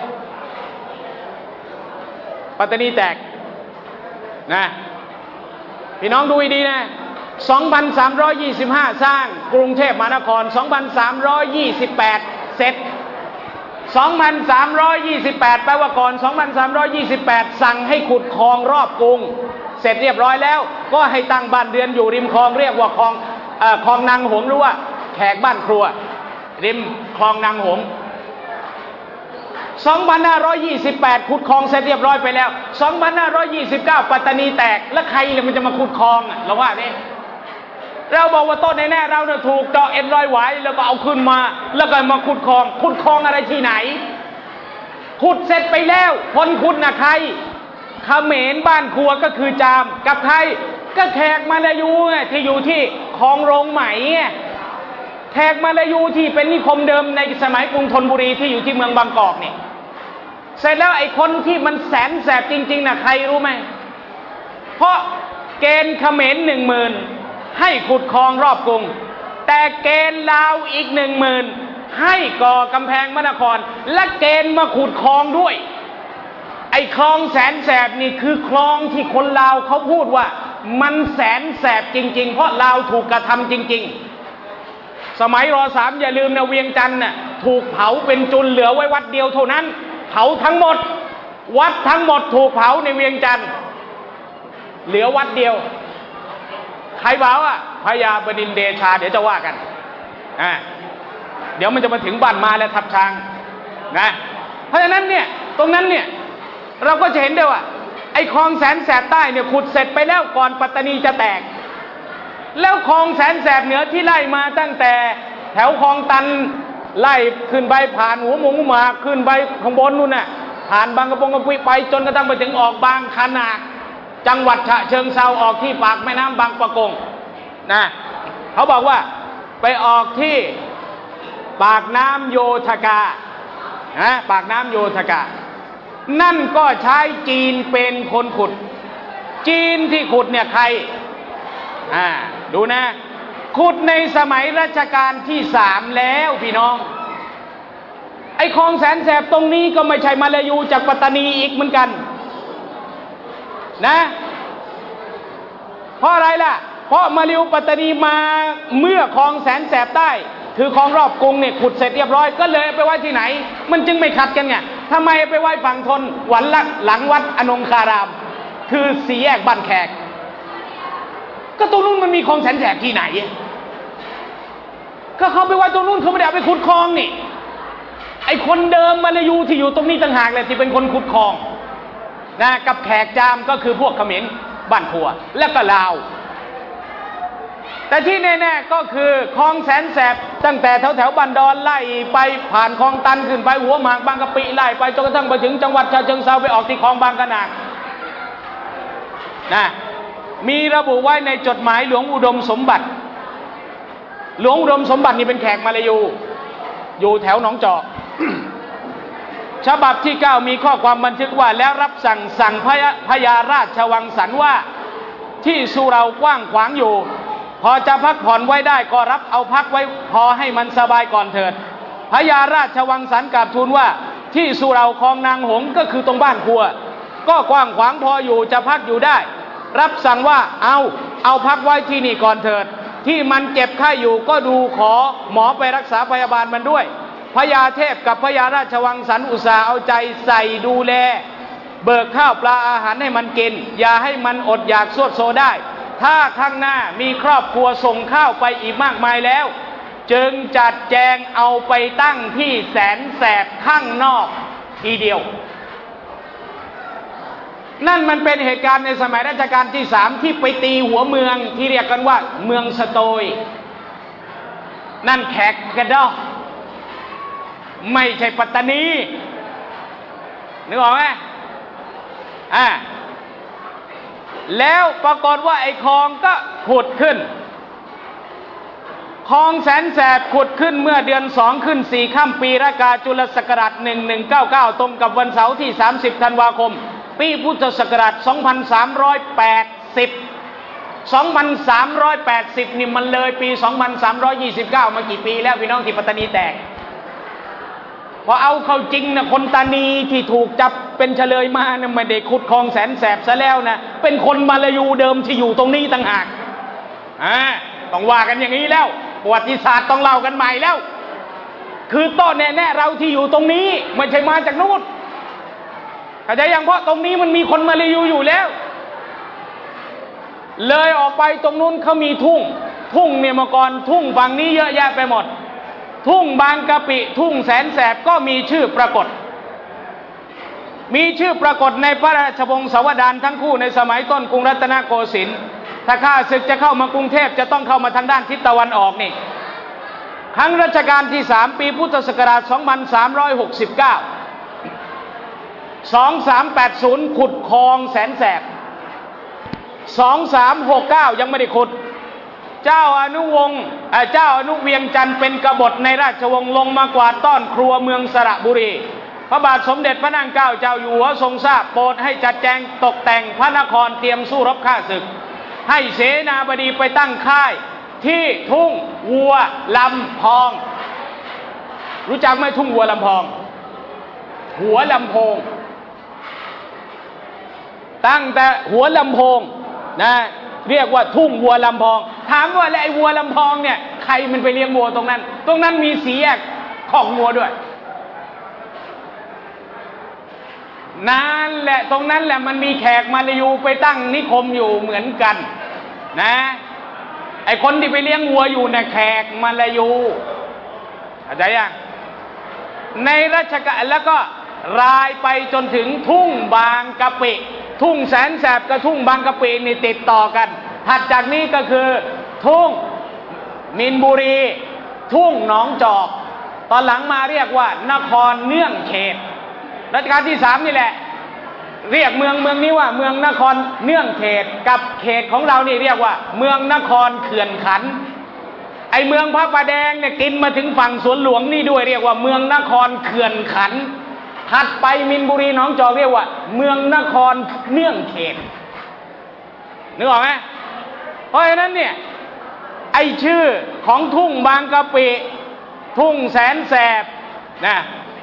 ปัตตานีแตกนะพี่น้องดูดีนะ สองพันสามร้อยยี่สิบห้า สร้างกรุงเทพมหานคร สองพันสามร้อยยี่สิบแปด เสร็จ สองพันสามร้อยยี่สิบแปด แปลว่าก่อน สองพันสามร้อยยี่สิบแปด สั่งให้ขุดคลองรอบกรุงเสร็จเรียบร้อยแล้วก็ให้ตั้งบ้านเรือนอยู่ริมคลองเรียกว่าคลองคลองนางหงส์หรือว่าแขกบ้านครัวริมคลองนางหงส์ สองพันห้าร้อยยี่สิบแปด ขุดคลองเสร็จเรียบร้อยไปแล้ว สองพันห้าร้อยยี่สิบเก้า ปัตตานีแตกแล้วใครเลยมันจะมาขุดคลองอ่ะเราว่าเนี่ยเราบอกว่าต้นแน่ๆเราเนี่ยถูกเจาะเอ็นร้อยไว้แล้วก็เอาขึ้นมาแล้วก็มาขุดคลองขุดคลองอะไรที่ไหนขุดเสร็จไปแล้วคนขุดน่ะใครเขมรบ้านครัวก็คือจามกับใครก็แขกมาลายูไงที่อยู่ที่คลองโรงไหมไงแขกมาลายูที่เป็นนิคมเดิมในสมัยกรุงธนบุรีที่อยู่ที่เมืองบางกอกเนี่ยเสร็จแล้วไอ้คนที่มันแสนแสบจริงๆน่ะใครรู้ไหมเพราะเกณฑ์เขมรหนึ่งหมื่นให้ขุดคลองรอบกรุงแต่เกณฑ์ลาวอีกหนึ่งหมื่นให้ก่อกำแพงพระนครและเกณฑ์มาขุดคลองด้วยไอ้คลองแสนแสบนี่คือคลองที่คนลาวเขาพูดว่ามันแสนแสบจริงๆเพราะลาวถูกกระทำจริงๆสมัยรอสามอย่าลืมนะเวียงจันทร์น่ะถูกเผาเป็นจุลเหลือไว้วัดเดียวเท่านั้นเผาทั้งหมดวัดทั้งหมดถูกเผาในเวียงจันทร์เหลือวัดเดียวใครเผาอ่ะพญาบดินทร์เดชาเดี๋ยวจะว่ากันอ่าเดี๋ยวมันจะมาถึงบ้านมาและทับช้างนะเพราะฉะนั้นเนี่ยตรงนั้นเนี่ยเราก็จะเห็นได้ว่าไอ้คลองแสนแสบใต้เนี่ยขุดเสร็จไปแล้วก่อนปัตตานีจะแตกแล้วคลองแสนแสบเหนือที่ไล่มาตั้งแต่แถวคลองตันไล่ขึ้นไปผ่านหัวหมงหมากขึ้นไปข้างบนนู่นน่ะผ่านบางกระปงกระปุยไปจนกระทั่งไปถึงออกบางขนาดจังหวัดฉะเชิงเทราออกที่ปากแม่น้ำบางปะกงนะเขาบอกว่าไปออกที่ปากน้ำโยธกานะปากน้ำโยธกานั่นก็ใช้จีนเป็นคนขุดจีนที่ขุดเนี่ยใครอ่าดูนะขุดในสมัยรัชกาลที่สามแล้วพี่น้องไอ้คลองแสนแสบตรงนี้ก็ไม่ใช่มาลายูจากปัตตานีอีกเหมือนกันนะเพราะอะไรล่ะเพราะมาลายูปัตตานีมาเมื่อคลองแสนแสบใต้คือคลองรอบกรุงเนี่ยขุดเสร็จเรียบร้อยก็เลยไปไว้ที่ไหนมันจึงไม่ขัดกันไงทำไมไปไว้ฝั่งทนหวันละหลังวัดอนงคารามคือสี่แยกบ้านแขกก็ตรงนู้นมันมีคลองแสนแสบที่ไหนก็เขาไปไว้ตรงนู้นเขาไม่ได้เอาไปขุดคลองนี่ไอคนเดิมมาลายูที่อยู่ตรงนี้ต่างหากเลยที่เป็นคนขุดคลองนะกับแขกจามก็คือพวกเขมรบ้านพัวและก็ลาวแต่ที่แน่ๆก็คือคลองแสนแสบตั้งแต่แถวแถวบันดอนไล่ไปผ่านคลองตันขึ้นไปหัวหมากบางกะปิไล่ไปจนกระทั่งไปถึงจังหวัดฉะเชิงเทราไปออกที่คลองบางกะนางนะมีระบุไว้ในจดหมายหลวงอุดมสมบัติหลวงอุดมสมบัตินี่เป็นแขกมาลายูอยู่แถวหนองจอก ฉบับที่เก้ามีข้อความบันทึกว่าแล้วรับสั่งสั่งพระพญาราชวังสรรค์ว่าที่สุเรากว้างขวางอยู่พอจะพักผ่อนไว้ได้ก็รับเอาพักไว้พอให้มันสบายก่อนเถิดพญาราชวังสรรค์กราบทูลว่าที่สุเราคลองนางหงก็คือตรงบ้านครัวก็กว้างขวางพออยู่จะพักอยู่ได้รับสั่งว่าเอาเอาพักไว้ที่นี่ก่อนเถิดที่มันเจ็บไข้อยู่ก็ดูขอหมอไปรักษาพยาบาลมันด้วยพญาเทพกับพญาราชวังสรรค์อุตส่าห์เอาใจใส่ดูแลเบิกข้าวปลาอาหารให้มันกินอย่าให้มันอดอยากสวดโซได้ถ้าข้างหน้ามีครอบครัวส่งข้าวไปอีกมากมายแล้วจึงจัดแจงเอาไปตั้งที่แสนแสบข้างนอกทีเดียวนั่นมันเป็นเหตุการณ์ในสมัยรัชกาลที่สามที่ไปตีหัวเมืองที่เรียกกันว่าเมืองสโตยนั่นแขกกระดอกไม่ใช่ปัตตานีนึกออกไหมอ่าแล้วปรากฏว่าไอ้คลองก็ขุดขึ้นคลองแสนแสบขุดขึ้นเมื่อเดือนสองขึ้นสี่ค่ำปีรากาจุลศักราชหนึ่งหนึ่งเก้าเก้าตรงกับวันเสาร์ที่สามสิบธันวาคมปีพุทธศักราชสองพันสามร้อยแปดสิบ สองพันสามร้อยแปดสิบนี่มันเลยปีสองพันสามร้อยยี่สิบเก้ามากี่ปีแล้วพี่น้องที่ปัตตานีแตกพอเอาเข้าจริงนะคนตานีที่ถูกจับเป็นเฉลยมาเนี่ยไม่ได้ขุดคลองแสนแสบซะแล้วนะเป็นคนมาลายูเดิมที่อยู่ตรงนี้ต่างหากอ่าต้องว่ากันอย่างนี้แล้วประวัติศาสตร์ต้องเล่ากันใหม่แล้วคือต้นแน่ๆเราที่อยู่ตรงนี้ไม่ใช่มาจากนู่นเข้าใจยังเพราะตรงนี้มันมีคนมาลายูอยู่แล้วเลยออกไปตรงนู้นเขามีทุ่งทุ่งเนี่ยเมื่อก่อนทุ่งฝั่งนี้เยอะแยะไปหมดทุ่งบางกะปิทุ่งแสนแสบก็มีชื่อปรากฏมีชื่อปรากฏในพระราชวงศ์สวดานทั้งคู่ในสมัยต้นกรุงรัตนโกสินทร์ถ้าข้าศึกจะเข้ามากรุงเทพจะต้องเข้ามาทางด้านทิศตะวันออกนี่ครั้งรัชกาลที่สามปีพุทธศักราชสองพันสามร้อยหกสิบเก้า สองพันสามร้อยแปดสิบขุดคลองแสนแสบสองพันสามร้อยหกสิบเก้ายังไม่ได้ขุดเจ้าอนุวงศ์เจ้าอนุเวียงจันทร์เป็นกบฏในราชวงศ์ลงมากวาดต้อนครัวเมืองสระบุรีพระบาทสมเด็จพระนางเกล้าเจ้าอยู่หัวทรงทราบโปรดให้จัดแจงตกแต่งพระนครเตรียมสู้รบข้าศึกให้เสนาบดีไปตั้งค่ายที่ทุ่งวัวลำพองรู้จักไหมทุ่งวัวลำพองหัวลำโพงตั้งแต่หัวลำโพงนะเรียกว่าทุ่งวัวลำพองถามว่าแล้วไอ้วัวลำพองเนี่ยใครมันไปเลี้ยงวัวตรงนั้นตรงนั้นมีสีแยกของวัวด้วยนั่นแหละตรงนั้นแหละมันมีแขกมาลายูไปตั้งนิคมอยู่เหมือนกันนะไอ้คนที่ไปเลี้ยงวัวอยู่น่ะแขกมาลายูเข้าใจยังในรัชกาลแล้วก็รายไปจนถึงทุ่งบางกะปิทุ่งแสนแสบกับทุ่งบางกะปินี่ติดต่อกันถัดจากนี้ก็คือทุ่งมินบุรีทุ่งหนองจอกตอนหลังมาเรียกว่านครเนื่องเขตรัชกาลที่สามนี่แหละเรียกเมืองเมืองนี้ว่าเมืองนครเนื่องเขตกับเขตของเรานี่เรียกว่าเมืองนครเขื่อนขันไอเมืองพระประแดงเนี่ยกินมาถึงฝั่งสวนหลวงนี่ด้วยเรียกว่าเมืองนครเขื่อนขันถัดไปมินบุรีหนองจอกเรียกว่าเมืองนครเนื่องเขตนึกออกไหมเพราะฉะนั้นเนี่ยไอชื่อของทุ่งบางกะปิทุ่งแสนแสบนะ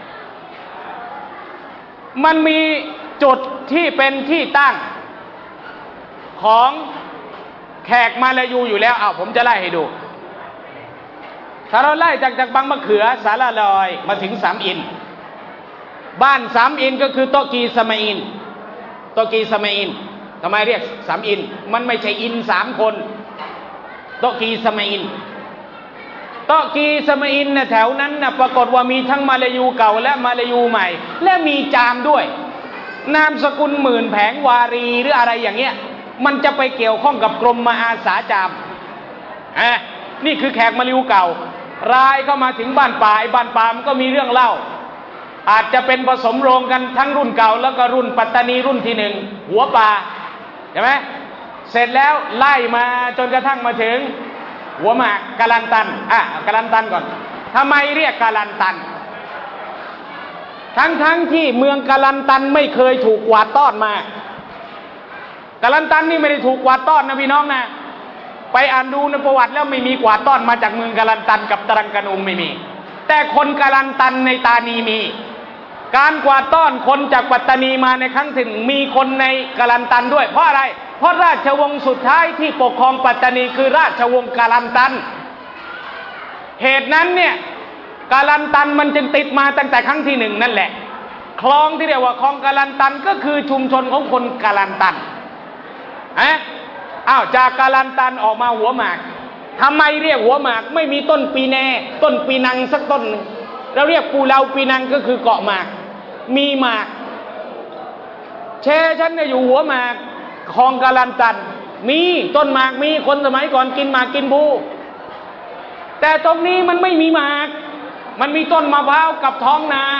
มันมีจุดที่เป็นที่ตั้งของแขกมาลายูอยู่แล้วอ้าวผมจะไล่ให้ดูถ้าเราไล่จากจากบางมะเขือสาราลอยมาถึงสามอินบ้านสามอินก็คือโตกีสมัยอินโตกีสมัยอินทำไมเรียกสามอินมันไม่ใช่อินสามคนโตกีสมัยอินโตกีสมัยอินนะแถวนั้นนะปรากฏว่ามีทั้งมาลายูเก่าและมาลายูใหม่และมีจามด้วยนามสกุลหมื่นแผงวารีหรืออะไรอย่างเงี้ยมันจะไปเกี่ยวข้องกับกรมมาอาสาจามอ่ะนี่คือแขกมาลายูเก่ารายเข้ามาถึงบ้านป่าไอ้บ้านป่ามันก็มีเรื่องเล่าอาจจะเป็นผสมโรงกันทั้งรุ่นเก่าแล้วก็รุ่นปัตตานีรุ่นที่หนึ่งหัวป่าใช่ไหมเสร็จแล้วไล่มาจนกระทั่งมาถึงหัวหมากกาลันตันอ่ะกาลันตันก่อนทำไมเรียกกาลันตันทั้งทั้งที่เมืองกาลันตันไม่เคยถูกกวาดต้อนมากาลันตันนี่ไม่ได้ถูกกวาดต้อนนะพี่น้องนะไปอ่านดูในประวัติแล้วไม่มีกวาดต้อนมาจากเมืองกาลันตันกับตรังกานุงไม่มีแต่คนกาลันตันในตานีมีการกวาดต้อนคนจากปัตตานีมาในครั้งถึงมีคนในกาลันตันด้วยเพราะอะไรเพราะราชวงศ์สุดท้ายที่ปกครองปัตตานีคือราชวงศ์กาลันตันเหตุนั้นเนี่ยกาลันตันมันจึงติดมาตั้งแต่ครั้งที่หนึ่งนั่นแหละคลองที่เรียกว่าคลองกาลันตันก็คือชุมชนของคนกาลันตันฮะอ้าวจากกาลันตันออกมาหัวหมากทำไมเรียกหัวหมากไม่มีต้นปีแนต้นปีนังสักต้นเราเรียกปูเลาปีนังก็คือเกาะหมากมีหมากเชฉันเนี่ยอยู่หัวหมากคลองกาลันตันมีต้นหมากมีคนสมัยก่อนกินหมากกินภูแต่ตรงนี้มันไม่มีหมากมันมีต้นมะพร้าวกับท้องนา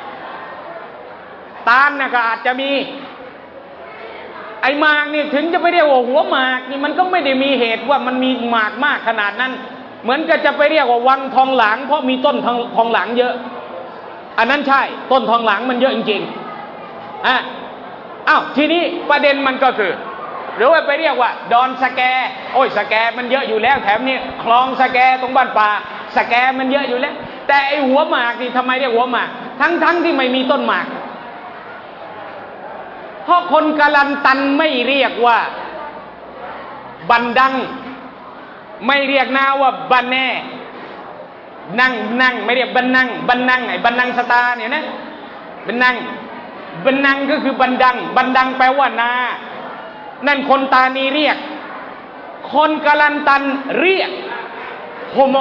ตาลนะก็อาจจะมีไอ้หมากนี่ถึงจะไปเรียกว่าหัวหมากนี่มันก็ไม่ได้มีเหตุว่ามันมีหมากมากขนาดนั้นเหมือนกับจะไปเรียกว่าวังทองหลางเพราะมีต้นทองหลางเยอะอันนั้นใช่ต้นทองหลางมันเยอะจริงๆอ่ะอ้าวทีนี้ประเด็นมันก็คือหรือว่าไปเรียกว่าดอนสแกโอ้ยสแกมันเยอะอยู่แล้วแถมนี้คลองสแกตรงบ้านป่าสแกมันเยอะอยู่แล้วแต่ไอหัวหมากนี่ทำไมเรียกหัวหมากทั้งๆที่ไม่มีต้นหมากเพราะคนกาลันตันไม่เรียกว่าบันดังไม่เรียกนาว่าบันแน่นั่งนั่งไม่เรียกบันนั่งบันนั่งไอ้บันนั่งสตาเนี่ยนะบันนั่งบันนั่งก็คือบันดังบันดังแปลว่านานั่นคนตานีเรียกคนกาลันตันเรียกโฮโม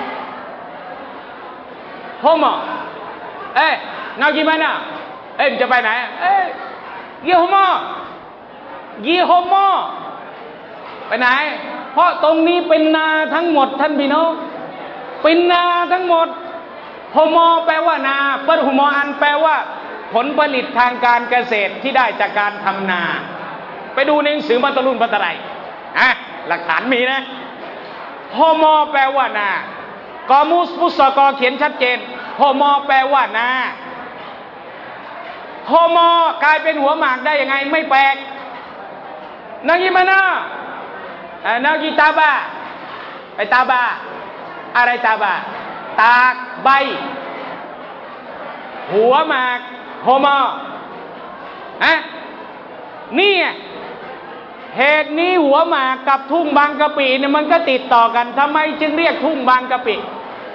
โฮโมเอ้ยนากิมานะเอ้ยจะไปไหนเอ้ยยี่โฮโมยี่โฮโมไปไหนเพราะตรงนี้เป็นนาทั้งหมดท่านพี่น้องเป็นนาทั้งหมดโฮโมแปลว่านาเปิดโฮโมอันแปลว่าผลผลิตทางการเกษตรที่ได้จากการทำนาไปดูในหนังสือมัตตรุ่นปัตตะไรอ่ะหลักฐานมีนะโฮโมแปลว่านากอมุสพุสกอเขียนชัดเจนโฮโมแปลว่านาโฮโมกลายเป็นหัวหมากได้ยังไงไม่แปลกนากิมานะนากิตาบาไปตาบาอะไรตาบาตากใบหัวหมากโฮโมฮะนี่เหตุนี้หัวหมากกับทุ่งบางกะปิเนี่ยมันก็ติดต่อกันทำไมจึงเรียกทุ่งบางกะปิ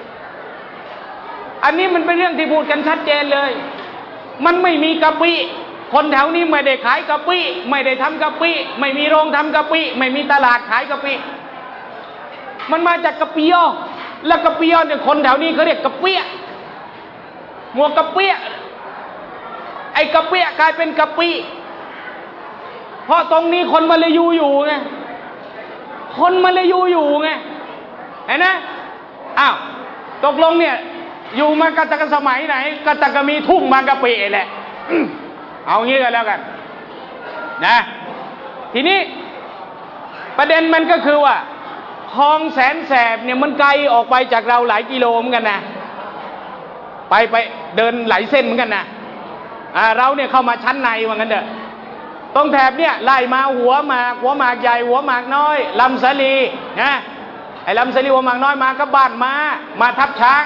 อันนี้มันเป็นเรื่องที่พูดกันชัดเจนเลยมันไม่มีกะปิคนแถวนี้ไม่ได้ขายกะปิไม่ได้ทำกะปิไม่มีโรงทำกะปิไม่มีตลาดขายกะปิมันมาจากกะปิยอแล้วกะปิยอเนี่ยคนแถวนี้เขาเรียกกะเปียหมวกกะเปียอ้กะปิกลายเป็นกะปิเพราะตรงนี้คนมาลายูอยู่ไงคนมาลายูอยู่ไงเห็นไหมอ้าวตกลงเนี่ยอยู่มากันตั้งแต่สมัยไหนก็ตั้งแต่มีทุ่งบางกะปิแหละเอางี้กันแล้วกันนะทีนี้ประเด็นมันก็คือว่าคลองแสนแสบเนี่ยมันไกลออกไปจากเราหลายกิโลเหมือนกันนะไปไปเดินหลายเส้นเหมือนกันนะอ่าเราเนี่ยเข้ามาชั้นในว่างั้นเด้อตรงแถบเนี่ยไล่มาหัวหมากหัวหมากใหญ่หัวหมากน้อยลำสาลีนะไอ้ลำสาลีหัวหมากน้อยมาก็บ้านมามาทับช้าง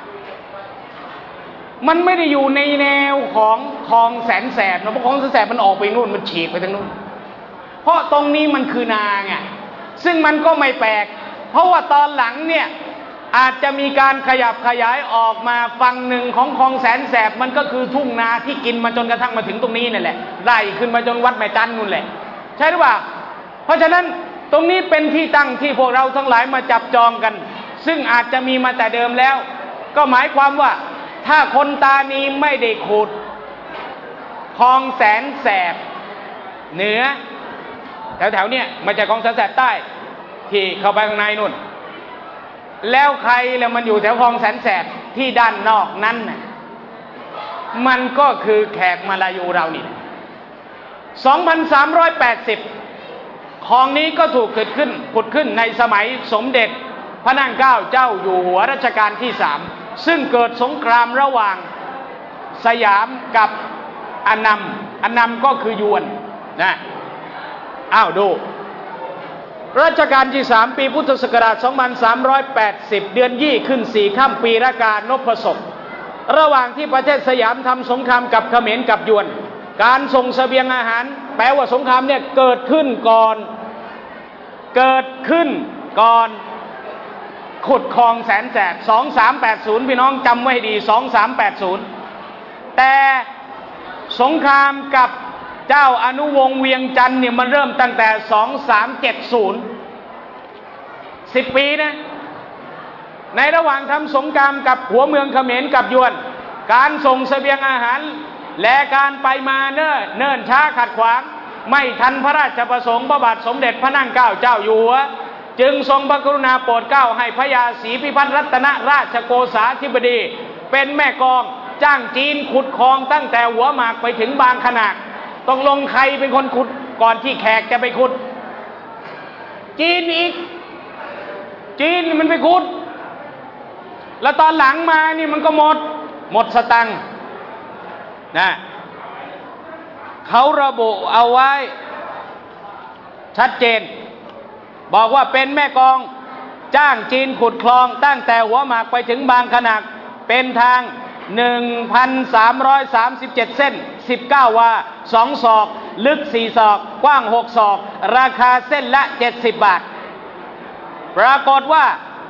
มันไม่ได้อยู่ในแนวของคลองแสนแสบนะเพราะคลองแสนแสบมันออกไปนู่นมันฉีกไปทางนู่นเพราะตรงนี้มันคือนาไงซึ่งมันก็ไม่แปลกเพราะว่าตอนหลังเนี่ยอาจจะมีการขยับขยายออกมาฝั่งหนึ่งของคลองแสนแสบมันก็คือทุ่งนาที่กินมาจนกระทั่งมาถึงตรงนี้นั่นแหละไล่ขึ้นมาจนวัดแม่จันนู่นแหละใช่หรือเปล่าเพราะฉะนั้นตรงนี้เป็นที่ตั้งที่พวกเราทั้งหลายมาจับจองกันซึ่งอาจจะมีมาแต่เดิมแล้วก็หมายความว่าถ้าคนตานีไม่ได้ขุดคลองแสนแสบเหนือแถวๆเนี่ยมาจากคลองแสนแสบใต้ที่เข้าไปข้างในนู่นแล้วใครแล้วมันอยู่แถวคลองแสนแสบที่ด้านนอกนั้นน่ะมันก็คือแขกมาลายูเรานี่สองพันสามร้อยแปดสิบคลองนี้ก็ถูกเกิดขึ้นขุดขึ้นในสมัยสมเด็จพระนางเกล้าเจ้าอยู่หัวรัชกาลที่สามซึ่งเกิดสงครามระหว่างสยามกับอานัมอานัมก็คือยวนนะอ้าวดูรัชกาลที่สามปีพุทธศักราชสองพันสามร้อยแปดสิบเดือนยี่ขึ้นสี่ค่ำปีละกานพศกระหว่างที่ประเทศสยามทำสงครามกับเขมรกับยวนการส่งเสบียงอาหารแปลว่าสงครามเนี่ยเกิดขึ้นก่อนเกิดขึ้นก่อนขุดคลองแสนแสบสองสามแปดศูนย์พี่น้องจำไว้ดีสองสามแปดศูนย์แต่สงครามกับเจ้าอนุวงศ์เวียงจันทร์เนี่ยมันเริ่มตั้งแต่สองสามเจ็ดศูนย์สิบปีนะในระหว่างทำสงครามกับหัวเมืองเขมรกับยวนการส่งเสบียงอาหารและการไปมาเนิ่นเนิ่นช้าขัดขวางไม่ทันพระราชประสงค์พระบาทสมเด็จพระนางเกล้าเจ้าอยู่หัวจึงทรงพระกรุณาโปรดเกล้าให้พระยาศรีพิพัฒน์รัตนราชโกษาธิบดีเป็นแม่กองจ้างจีนขุดคลองตั้งแต่หัวหมากไปถึงบางขนาดต้องลงใครเป็นคนขุดก่อนที่แขกจะไปขุดจีนอีกจีนมันไปขุดแล้วตอนหลังมานี่มันก็หมดหมดสตังค์นะเขาระบุเอาไว้ชัดเจนบอกว่าเป็นแม่กองจ้างจีนขุดคลองตั้งแต่หัวหมากไปถึงบางขนาดเป็นทาง หนึ่งพันสามร้อยสามสิบเจ็ด เส้นสิบเก้าวาสองศอกลึกสี่ศอกกว้างหกศอกราคาเส้นละเจ็ดสิบบาทปรากฏว่า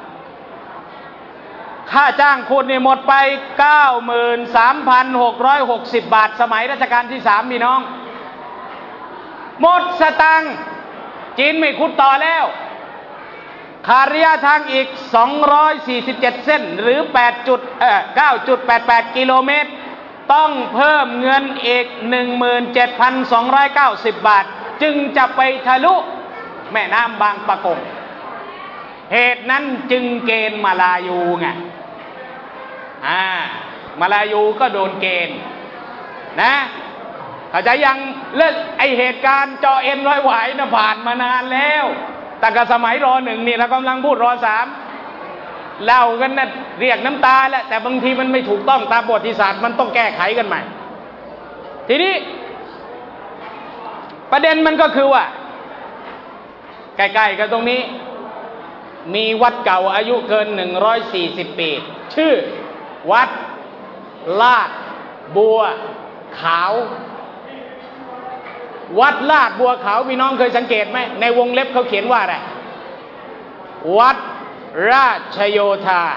ค่าจ้างขุดนี่หมดไป เก้าหมื่นสามพันหกร้อยหกสิบ บาทสมัยรัชกาลที่สามพี่น้องหมดสตังค์จีนไม่ขุดต่อแล้วขาดระยะทางอีกสองร้อยสี่สิบเจ็ดเส้นหรือแปดจุดเอ่อ เก้าจุดแปดแปด กิโลเมตรต้องเพิ่มเงินอีก หนึ่งหมื่นเจ็ดพันสองร้อยเก้าสิบ บาทจึงจะไปทะลุแม่น้ำบางปะกงเหตุนั้นจึงเกณฑ์มาลายูไงอ่ามาลายูก็โดนเกณฑ์นะเขาจะยังเลิกไอเหตุการณ์จอเอ็นร้อยหวายนะผ่านมานานแล้วตั้งแต่สมัยรอหนึ่งนี่เรากำลังพูดรอสามเล่ากันนะเรียกน้ำตาแหละแต่บางทีมันไม่ถูกต้องตามประวัติศาสตร์มันต้องแก้ไขกันใหม่ทีนี้ประเด็นมันก็คือว่าใกล้ๆกันตรงนี้มีวัดเก่าอายุเกินหนึ่งร้อยสี่สิบปีชื่อวัดลาดบัวขาววัดลาดบัวขาวพี่น้องเคยสังเกตไหมในวงเล็บเขาเขียนว่าอะไรวัดราชโยธา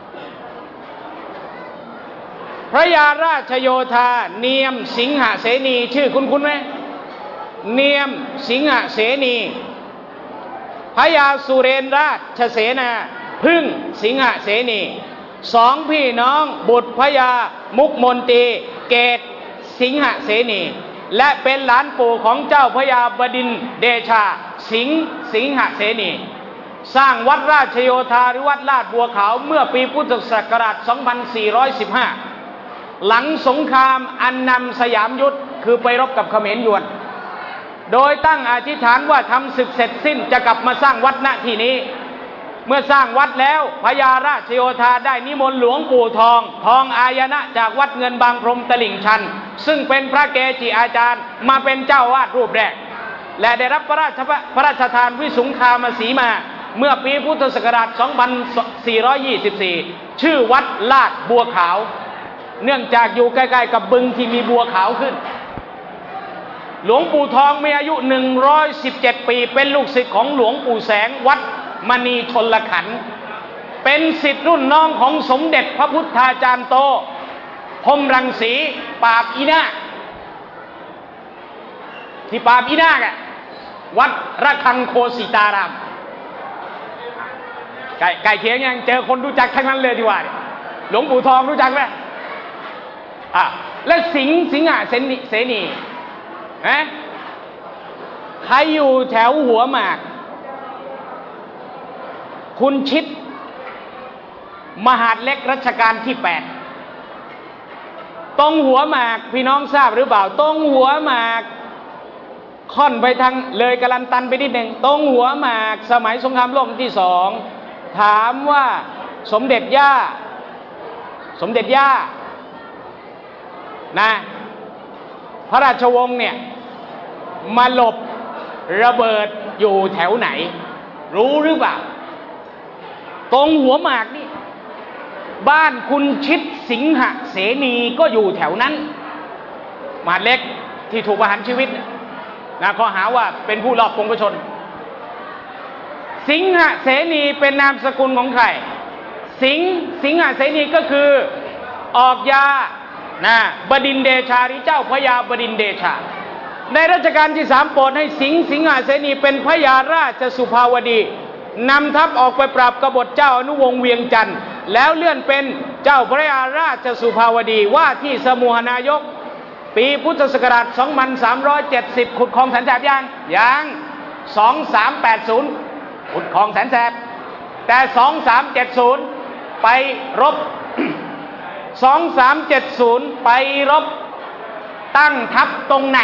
พระยาราชโยธาเนียมสิงหเสนีชื่อคุ้นคุ้นไหมเนียมสิงหเสนีพระยาสุเรนราชเสนาพึ่งสิงหเสนีสองพี่น้องบุตรพระยามุกมนตรีเกตสิงหเสนีและเป็นหลานปู่ของเจ้าพญาบดินทร์เดชาสิงห์สิงหเสนีสร้างวัดราชโยธาหรือวัดลาดบัวขาวเมื่อปีพุทธศักราชสองพันสี่ร้อยสิบห้าหลังสงครามอันนำสยามยุทธคือไปรบกับเขมรยวนโดยตั้งอธิษฐานว่าทำศึกเสร็จสิ้นจะกลับมาสร้างวัดณที่นี้เมื่อสร้างวัดแล้วพญาราชโยธาได้นิมนต์หลวงปู่ทองทองอายนะจากวัดเงินบางพรมตลิ่งชันซึ่งเป็นพระเกจิอาจารย์มาเป็นเจ้าวาดรูปแรกและได้รับพระราชพระราชทานวิสุงคามสีมาเมื่อปีพุทธศักราชสองพันสี่ร้อยยี่สิบสี่ชื่อวัดลาดบัวขาวเนื่องจากอยู่ใกล้ๆกับบึงที่มีบัวขาวขึ้นหลวงปู่ทองมีอายุหนึ่งร้อยสิบเจ็ดปีเป็นลูกศิษย์ของหลวงปู่แสงวัดมณีชลขันธ์เป็นศิษย์รุ่นน้องของสมเด็จพระพุทธาจารย์โตพรหมรังสีปราบอีนาคที่ปราบอีนาคอะวัดระฆังโคสิตารามไก่ไก่เคียงยังเจอคนรู้จักทั้งนั้นเลยดีกว่าหลวงปู่ทองรู้จักไหมอ่ะและสิงห์สิงหเสนีเสนีนะใครอยู่แถวหัวหมากคุณชิดมหาดเล็กรัชกาลที่แปดตรงหัวหมากพี่น้องทราบหรือเปล่าตรงหัวหมากค่อนไปทางเลยกะลันตันไปนิดหนึ่งตรงหัวหมากสมัยสงครามโลกที่สองถามว่าสมเด็จย่าสมเด็จย่านะพระราชวงศ์เนี่ยมาหลบระเบิดอยู่แถวไหนรู้หรือเปล่าตรงหัวหมากนี่บ้านคุณชิดสิงหเสนีก็อยู่แถวนั้นมหาดเล็กที่ถูกประหารชีวิตนะข้อหาว่าเป็นผู้ลอบโกงประชาชนสิงหเสนีเป็นนามสกุลของใครสิงสิงหเสนีก็คือออกยานะบดินทร์เดชาหรือเจ้าพญาบดินทร์เดชาในรัชกาลที่สามโปรดให้สิงสิงหเสนีเป็นพญาราชสุภาวดีนำทัพออกไปปราบกบฏเจ้าอนุวงศ์เวียงจันทร์แล้วเลื่อนเป็นเจ้าพระยาราชสุภาวดีว่าที่สมุหนายกปีพุทธศักราชสองพันสามร้อยเจ็ดสิบขุดคลองแสนแสบยังยังสองสามแปดศูนย์ขุดคลองแสนแสบแต่สองสามเจ็ดศูนย์ไปรบสองสามเจ็ดศูนย์ไปรบตั้งทัพตรงไหน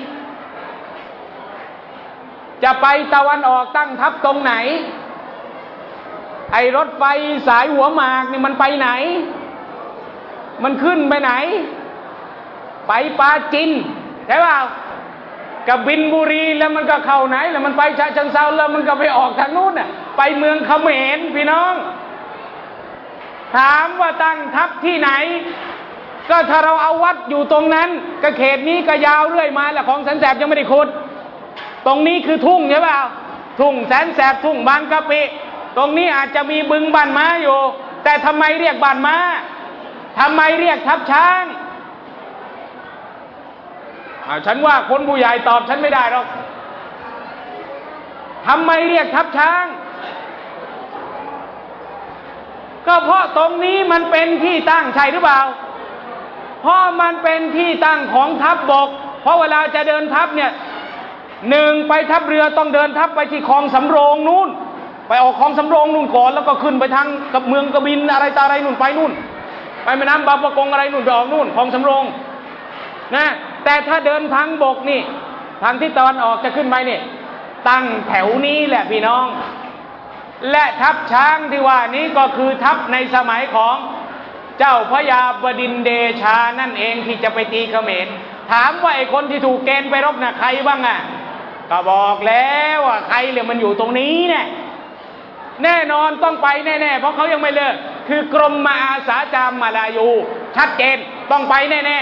จะไปตะวันออกตั้งทัพตรงไหนไอรถไฟสายหัวหมากนี่มันไปไหนมันขึ้นไปไหนไปปาจินใช่เปล่ากับบินบุรีแล้วมันก็เข้าไหนแล้วมันไปฉะเชิงเทราแล้วมันก็ไปออกทางนู้นน่ะไปเมืองเขมรพี่น้องถามว่าตั้งทัพที่ไหนก็ถ้าเราเอาวัดอยู่ตรงนั้นก็เขตนี้ก็ยาวเรื่อยมาแหละของแสนแสบยังไม่ได้ขุดตรงนี้คือทุ่งใช่เปล่าทุ่งแสนแสบทุ่งบางกะปิตรงนี้อาจจะมีบึงบ้านม้าอยู่แต่ทำไมเรียกบ้านม้าทำไมเรียกทับช้างฉันว่าคนผู้ใหญ่ตอบฉันไม่ได้หรอกทำไมเรียกทับช้างก็เพราะตรงนี้มันเป็นที่ตั้งใช่หรือเปล่าเพราะมันเป็นที่ตั้งของทัพบกเพราะเวลาจะเดินทัพเนี่ยหนึ่งไปทัพเรือต้องเดินทัพไปที่คลองสำโรงนู่นไปออกคลองสำโรงนู่นก่อนแล้วก็ขึ้นไปทางกับเมืองกบินอะไรตาอะไรนู่นไปนู่นไปแม่น้ำบางปะกงอะไรนู่นไปออกนู่นคลองสำโรงนะแต่ถ้าเดินทางบกนี่ทางทิศตะวันออกจะขึ้นไปนี่ตั้งแถวนี้แหละพี่น้องและทัพช้างที่ว่านี้ก็คือทัพในสมัยของเจ้าพญาบดินทร์เดชานั่นเองที่จะไปตีเขมรถามว่าไอ้คนที่ถูกเกณฑ์ไปรบน่ะใครบ้างอ่ะก็บอกแล้วว่าใครเลยมันอยู่ตรงนี้เนี่ยแน่นอนต้องไปแน่ๆเพราะเขายังไม่เลิกคือกรมมาอาสาจามมาลายูชัดเจนต้องไปแน่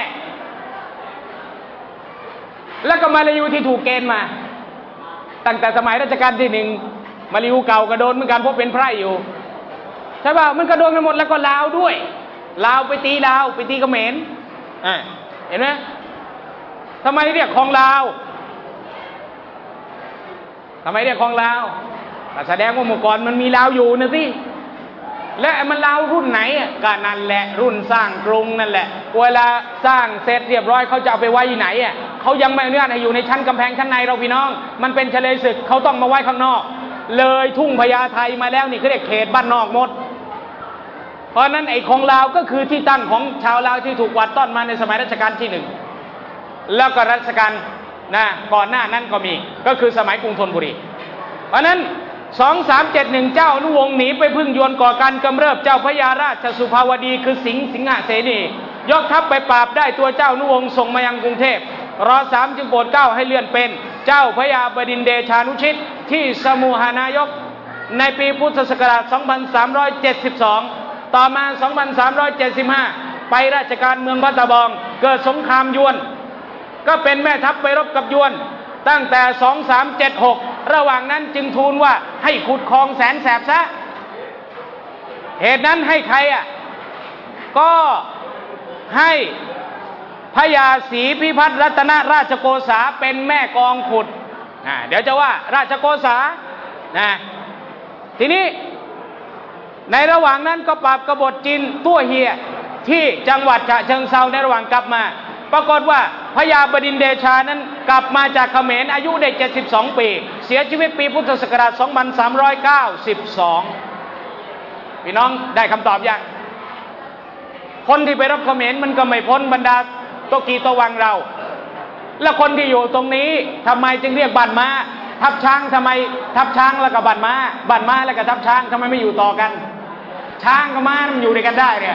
ๆแล้วก็มาลายูที่ถูกเกณฑ์มาตั้งแต่สมัยรัชกาลที่หนึ่งมาลายูเก่าก็โดนเหมือนกันเพราะเป็นไพร่อยู่ใช่ป่ะมันก็โดนกันหมดแล้วก็ลาวด้วยลาวไปตีลาวไปตีเขมรอ่าเห็นไหมทำไมเรียกคลองลาวทำไมเรียกคลองลาวแสดงว่าเมื่อก่อนมันมีลาวอยู่นะสิและมันลาวรุ่นไหนก็นั่นแหละรุ่นสร้างกรุงนั่นแหละเวลาสร้างเสร็จเรียบร้อยเขาจะเอาไปไว้ที่ไหนอ่ะเขายังไม่อนุญาตให้อยู่ในชั้นกำแพงชั้นในเราพี่น้องมันเป็นทะเลศึกเขาต้องมาไว้ข้างนอกเลยทุ่งพญาไทมาแล้วนี่เขาเรียกเขตบ้านนอกหมดเพราะนั้นไอ้ของลาวก็คือที่ตั้งของชาวลาวที่ถูกกวาดต้อนมาในสมัยรัชกาลที่หนึ่งแล้วก็รัชกาลนะก่อนหน้านั้นก็มีก็คือสมัยกรุงธนบุรีเพราะนั้นสองสามเจ็ดหนึ่งเจ้าอนุวงศ์หนีไปพึ่งยวนก่อการกำเริบเจ้าพญาราชสุภาวดีคือสิงห์สิงหเสนียกทัพไปปราบได้ตัวเจ้าอนุวงศ์ส่งมายังกรุงเทพรอสามจึงโปรดเกล้าให้เลื่อนเป็นเจ้าพญาบดินทร์เดชานุชิตที่สมุหานายกในปีพุทธศักราชสองพันสามร้อยเจ็ดสิบสองต่อมาสองพันสามร้อยเจ็ดสิบห้าไปราชการเมืองพัทบองเกิดสงครามยวนก็เป็นแม่ทัพไปรบกับยวนตั้งแต่สองสามเจ็ดหกระหว่างนั้นจึงทูลว่าให้ขุดคลองแสนแสบซะเหตุนั้นให้ใครอ่ะก็ให้พญาศรีพิพัฒน์รัตนราชโกษาเป็นแม่กองขุดนะเดี๋ยวจะว่าราชโกษานะทีนี้ในระหว่างนั้นก็ปราบกบฏจีนตั้วเฮียที่จังหวัดฉะเชิงเทราในระหว่างกลับมาปรากฏว่าพญาบดินทร์เดชานั้นกลับมาจากเขมรอายุได้เจ็ดสิบสองปีเสียชีวิตปีพุทธศักราชสองพันสามร้อยเก้าสิบสองพี่น้องได้คำตอบยังคนที่ไปรบเขมรมันก็ไม่พ้นบรรดาโตกีโตวังเราแล้วคนที่อยู่ตรงนี้ทำไมจึงเรียกบ้านม้าทับช้างทำไมทับช้างแล้วก็บ้านม้าบ้านม้าแล้วก็ทับช้างทำไมไม่อยู่ต่อกันช้างกับม้ามันอยู่ด้วยกันได้เนี่ย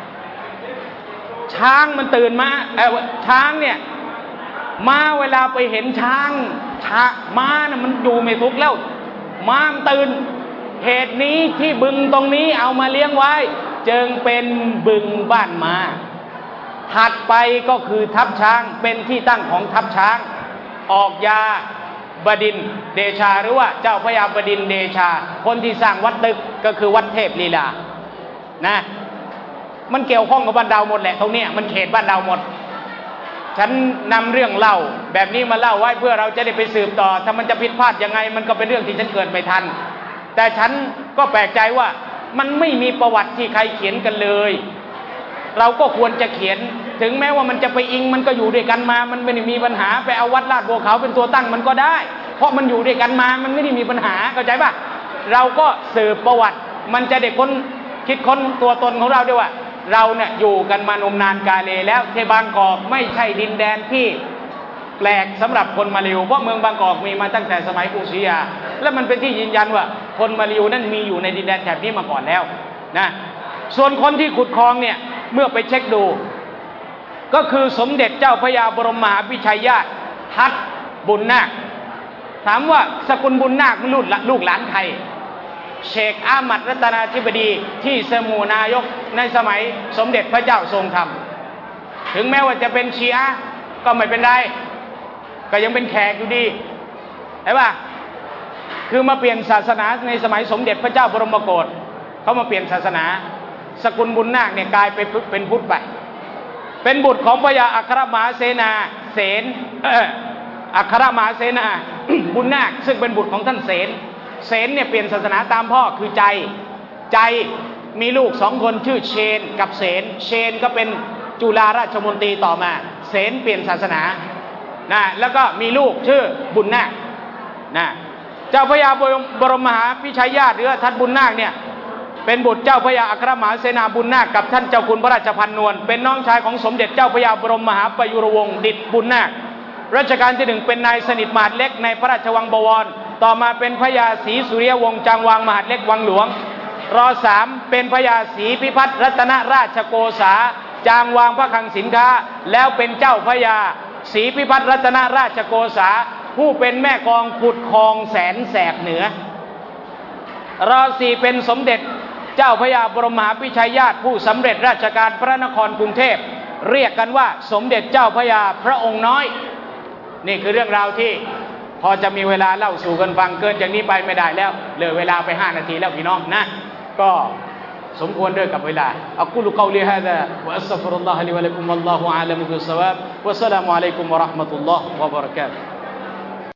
ช้างมันตื่นมาเออช้างเนี่ยม้าเวลาไปเห็นช้างช้าม้าน่ะมันอยู่ไม่ทุกแล้วม้ามันตื่นเหตุนี้ที่บึงตรงนี้เอามาเลี้ยงไว้จึงเป็นบึงบ้านม้าถัดไปก็คือทับช้างเป็นที่ตั้งของทับช้างออกยาบดินทร์เดชาหรือว่าเจ้าพญาบดินทร์เดชาคนที่สร้างวัดตึกก็คือวัดเทพลีลานะมันเกี่ยวข้องกับบ้านดาวหมดแหละตรงนี้มันเขตบ้านดาวหมดฉันนำเรื่องเล่าแบบนี้มาเล่าไว้เพื่อเราจะได้ไปสืบต่อถ้ามันจะผิดพลาดยังไงมันก็เป็นเรื่องที่ฉันเกิดไม่ทันแต่ฉันก็แปลกใจว่ามันไม่มีประวัติที่ใครเขียนกันเลยเราก็ควรจะเขียนถึงแม้ว่ามันจะไปอิงมันก็อยู่ด้วยกันมามันไม่ได้มีปัญหาไปเอาวัดลาดบัวขาวเป็นตัวตั้งมันก็ได้เพราะมันอยู่ด้วยกันมามันไม่ได้มีปัญหาเข้าใจป่ะเราก็สืบประวัติมันจะได้ค้นคิดค้นตัวตนของเราด้วยว่าเราเนี่ยอยู่กันมานมนานกาเลแล้วที่บางกอกไม่ใช่ดินแดนที่แปลกสำหรับคนมาลิวเพราะเมืองบางกอกมีมาตั้งแต่สมัยกรุงศรีอยุธยาและมันเป็นที่ยืนยันว่าคนมาลิวนั้นมีอยู่ในดินแดนแถบนี้มาก่อนแล้วนะส่วนคนที่ขุดคลองเนี่ยเมื่อไปเช็คดูก็คือสมเด็จเจ้าพระยาบรมมหาวิชัยญาติทัดบุญนาคถามว่าสกุลบุญนาคลูกลูกหลานใครเชคอามัดรัตนาธิบดีที่สมุนายกในสมัยสมเด็จพระเจ้าทรงธรรมถึงแม้ว่าจะเป็นชีอะห์ก็ไม่เป็นไรก็ยังเป็นแขกอยู่ดีใช่ป่ะคือมาเปลี่ยนศาสนาในสมัยสมเด็จพระเจ้าบรมโกศเขามาเปลี่ยนศาสนาสกุลบุญนาคเนี่ยกลายไปเป็นพุทธไปเป็นบุตรของพระยาอัครมหาเสนาเสนอัครมหาเสนาบุญนาคซึ่งเป็นบุตรของท่านเสนเสนเนี่ยเปลี่ยนศาสนาตามพ่อคือใจใจมีลูกสองคนชื่อเชนกับเสนเชนก็เป็นจุฬาราชมนตรีต่อมาเสนเปลี่ยนศาสนานะแล้วก็มีลูกชื่อบุญนาคนะเจ้าพระยาบรมมหาวิชัยญาติหรือทัดบุญนาคเนี่ยเป็นบุตรเจ้าพระยาอัครมหาเสนาบุญนาคกับท่านเจ้าคุณพระราชพันนวลเป็นน้องชายของสมเด็จเจ้าพระยาบรมมหาประยุรวงศ์ดิษฐ์บุญนาครัชกาลที่หนึ่งเป็นนายสนิทมหาดเล็กในพระราชวังบวรต่อมาเป็นพระยาศรีสุริยวงศ์จางวางมหาดเล็กวังหลวงรอสามเป็นพระยาศรีพิพัฒน์รัตนราชโกษาจางวางพระคลังสินค้าแล้วเป็นเจ้าพระยาศรีพิพัฒน์รัตนราชโกษาผู้เป็นแม่กองขุดคลองแสนแสบเหนือรอสี่เป็นสมเด็จเจ้าพระยาบรมมหาวิชัยญาติผู้สำเร็จราชการพระนครกรุงเทพเรียกกันว่าสมเด็จเจ้าพระยาพระองค์น้อยนี่คือเรื่องราวที่พอจะมีเวลาเล่าสู่กันฟังเกินจากนี้ไปไม่ได้แล้วเลยเวลาไปห้านาทีแล้วพี่น้องนะก็สมควรด้วยกับเวลาอักุลุกอลิฮาซาวะอัสตัฆฟิรุลลอฮะลิวะลักุมวัลลอฮุอะลัมุบิศศอวาบวะสลามุอะลัยกุมวะเราะห์มะตุลลอฮ์วะบะเราะกาตุฮ์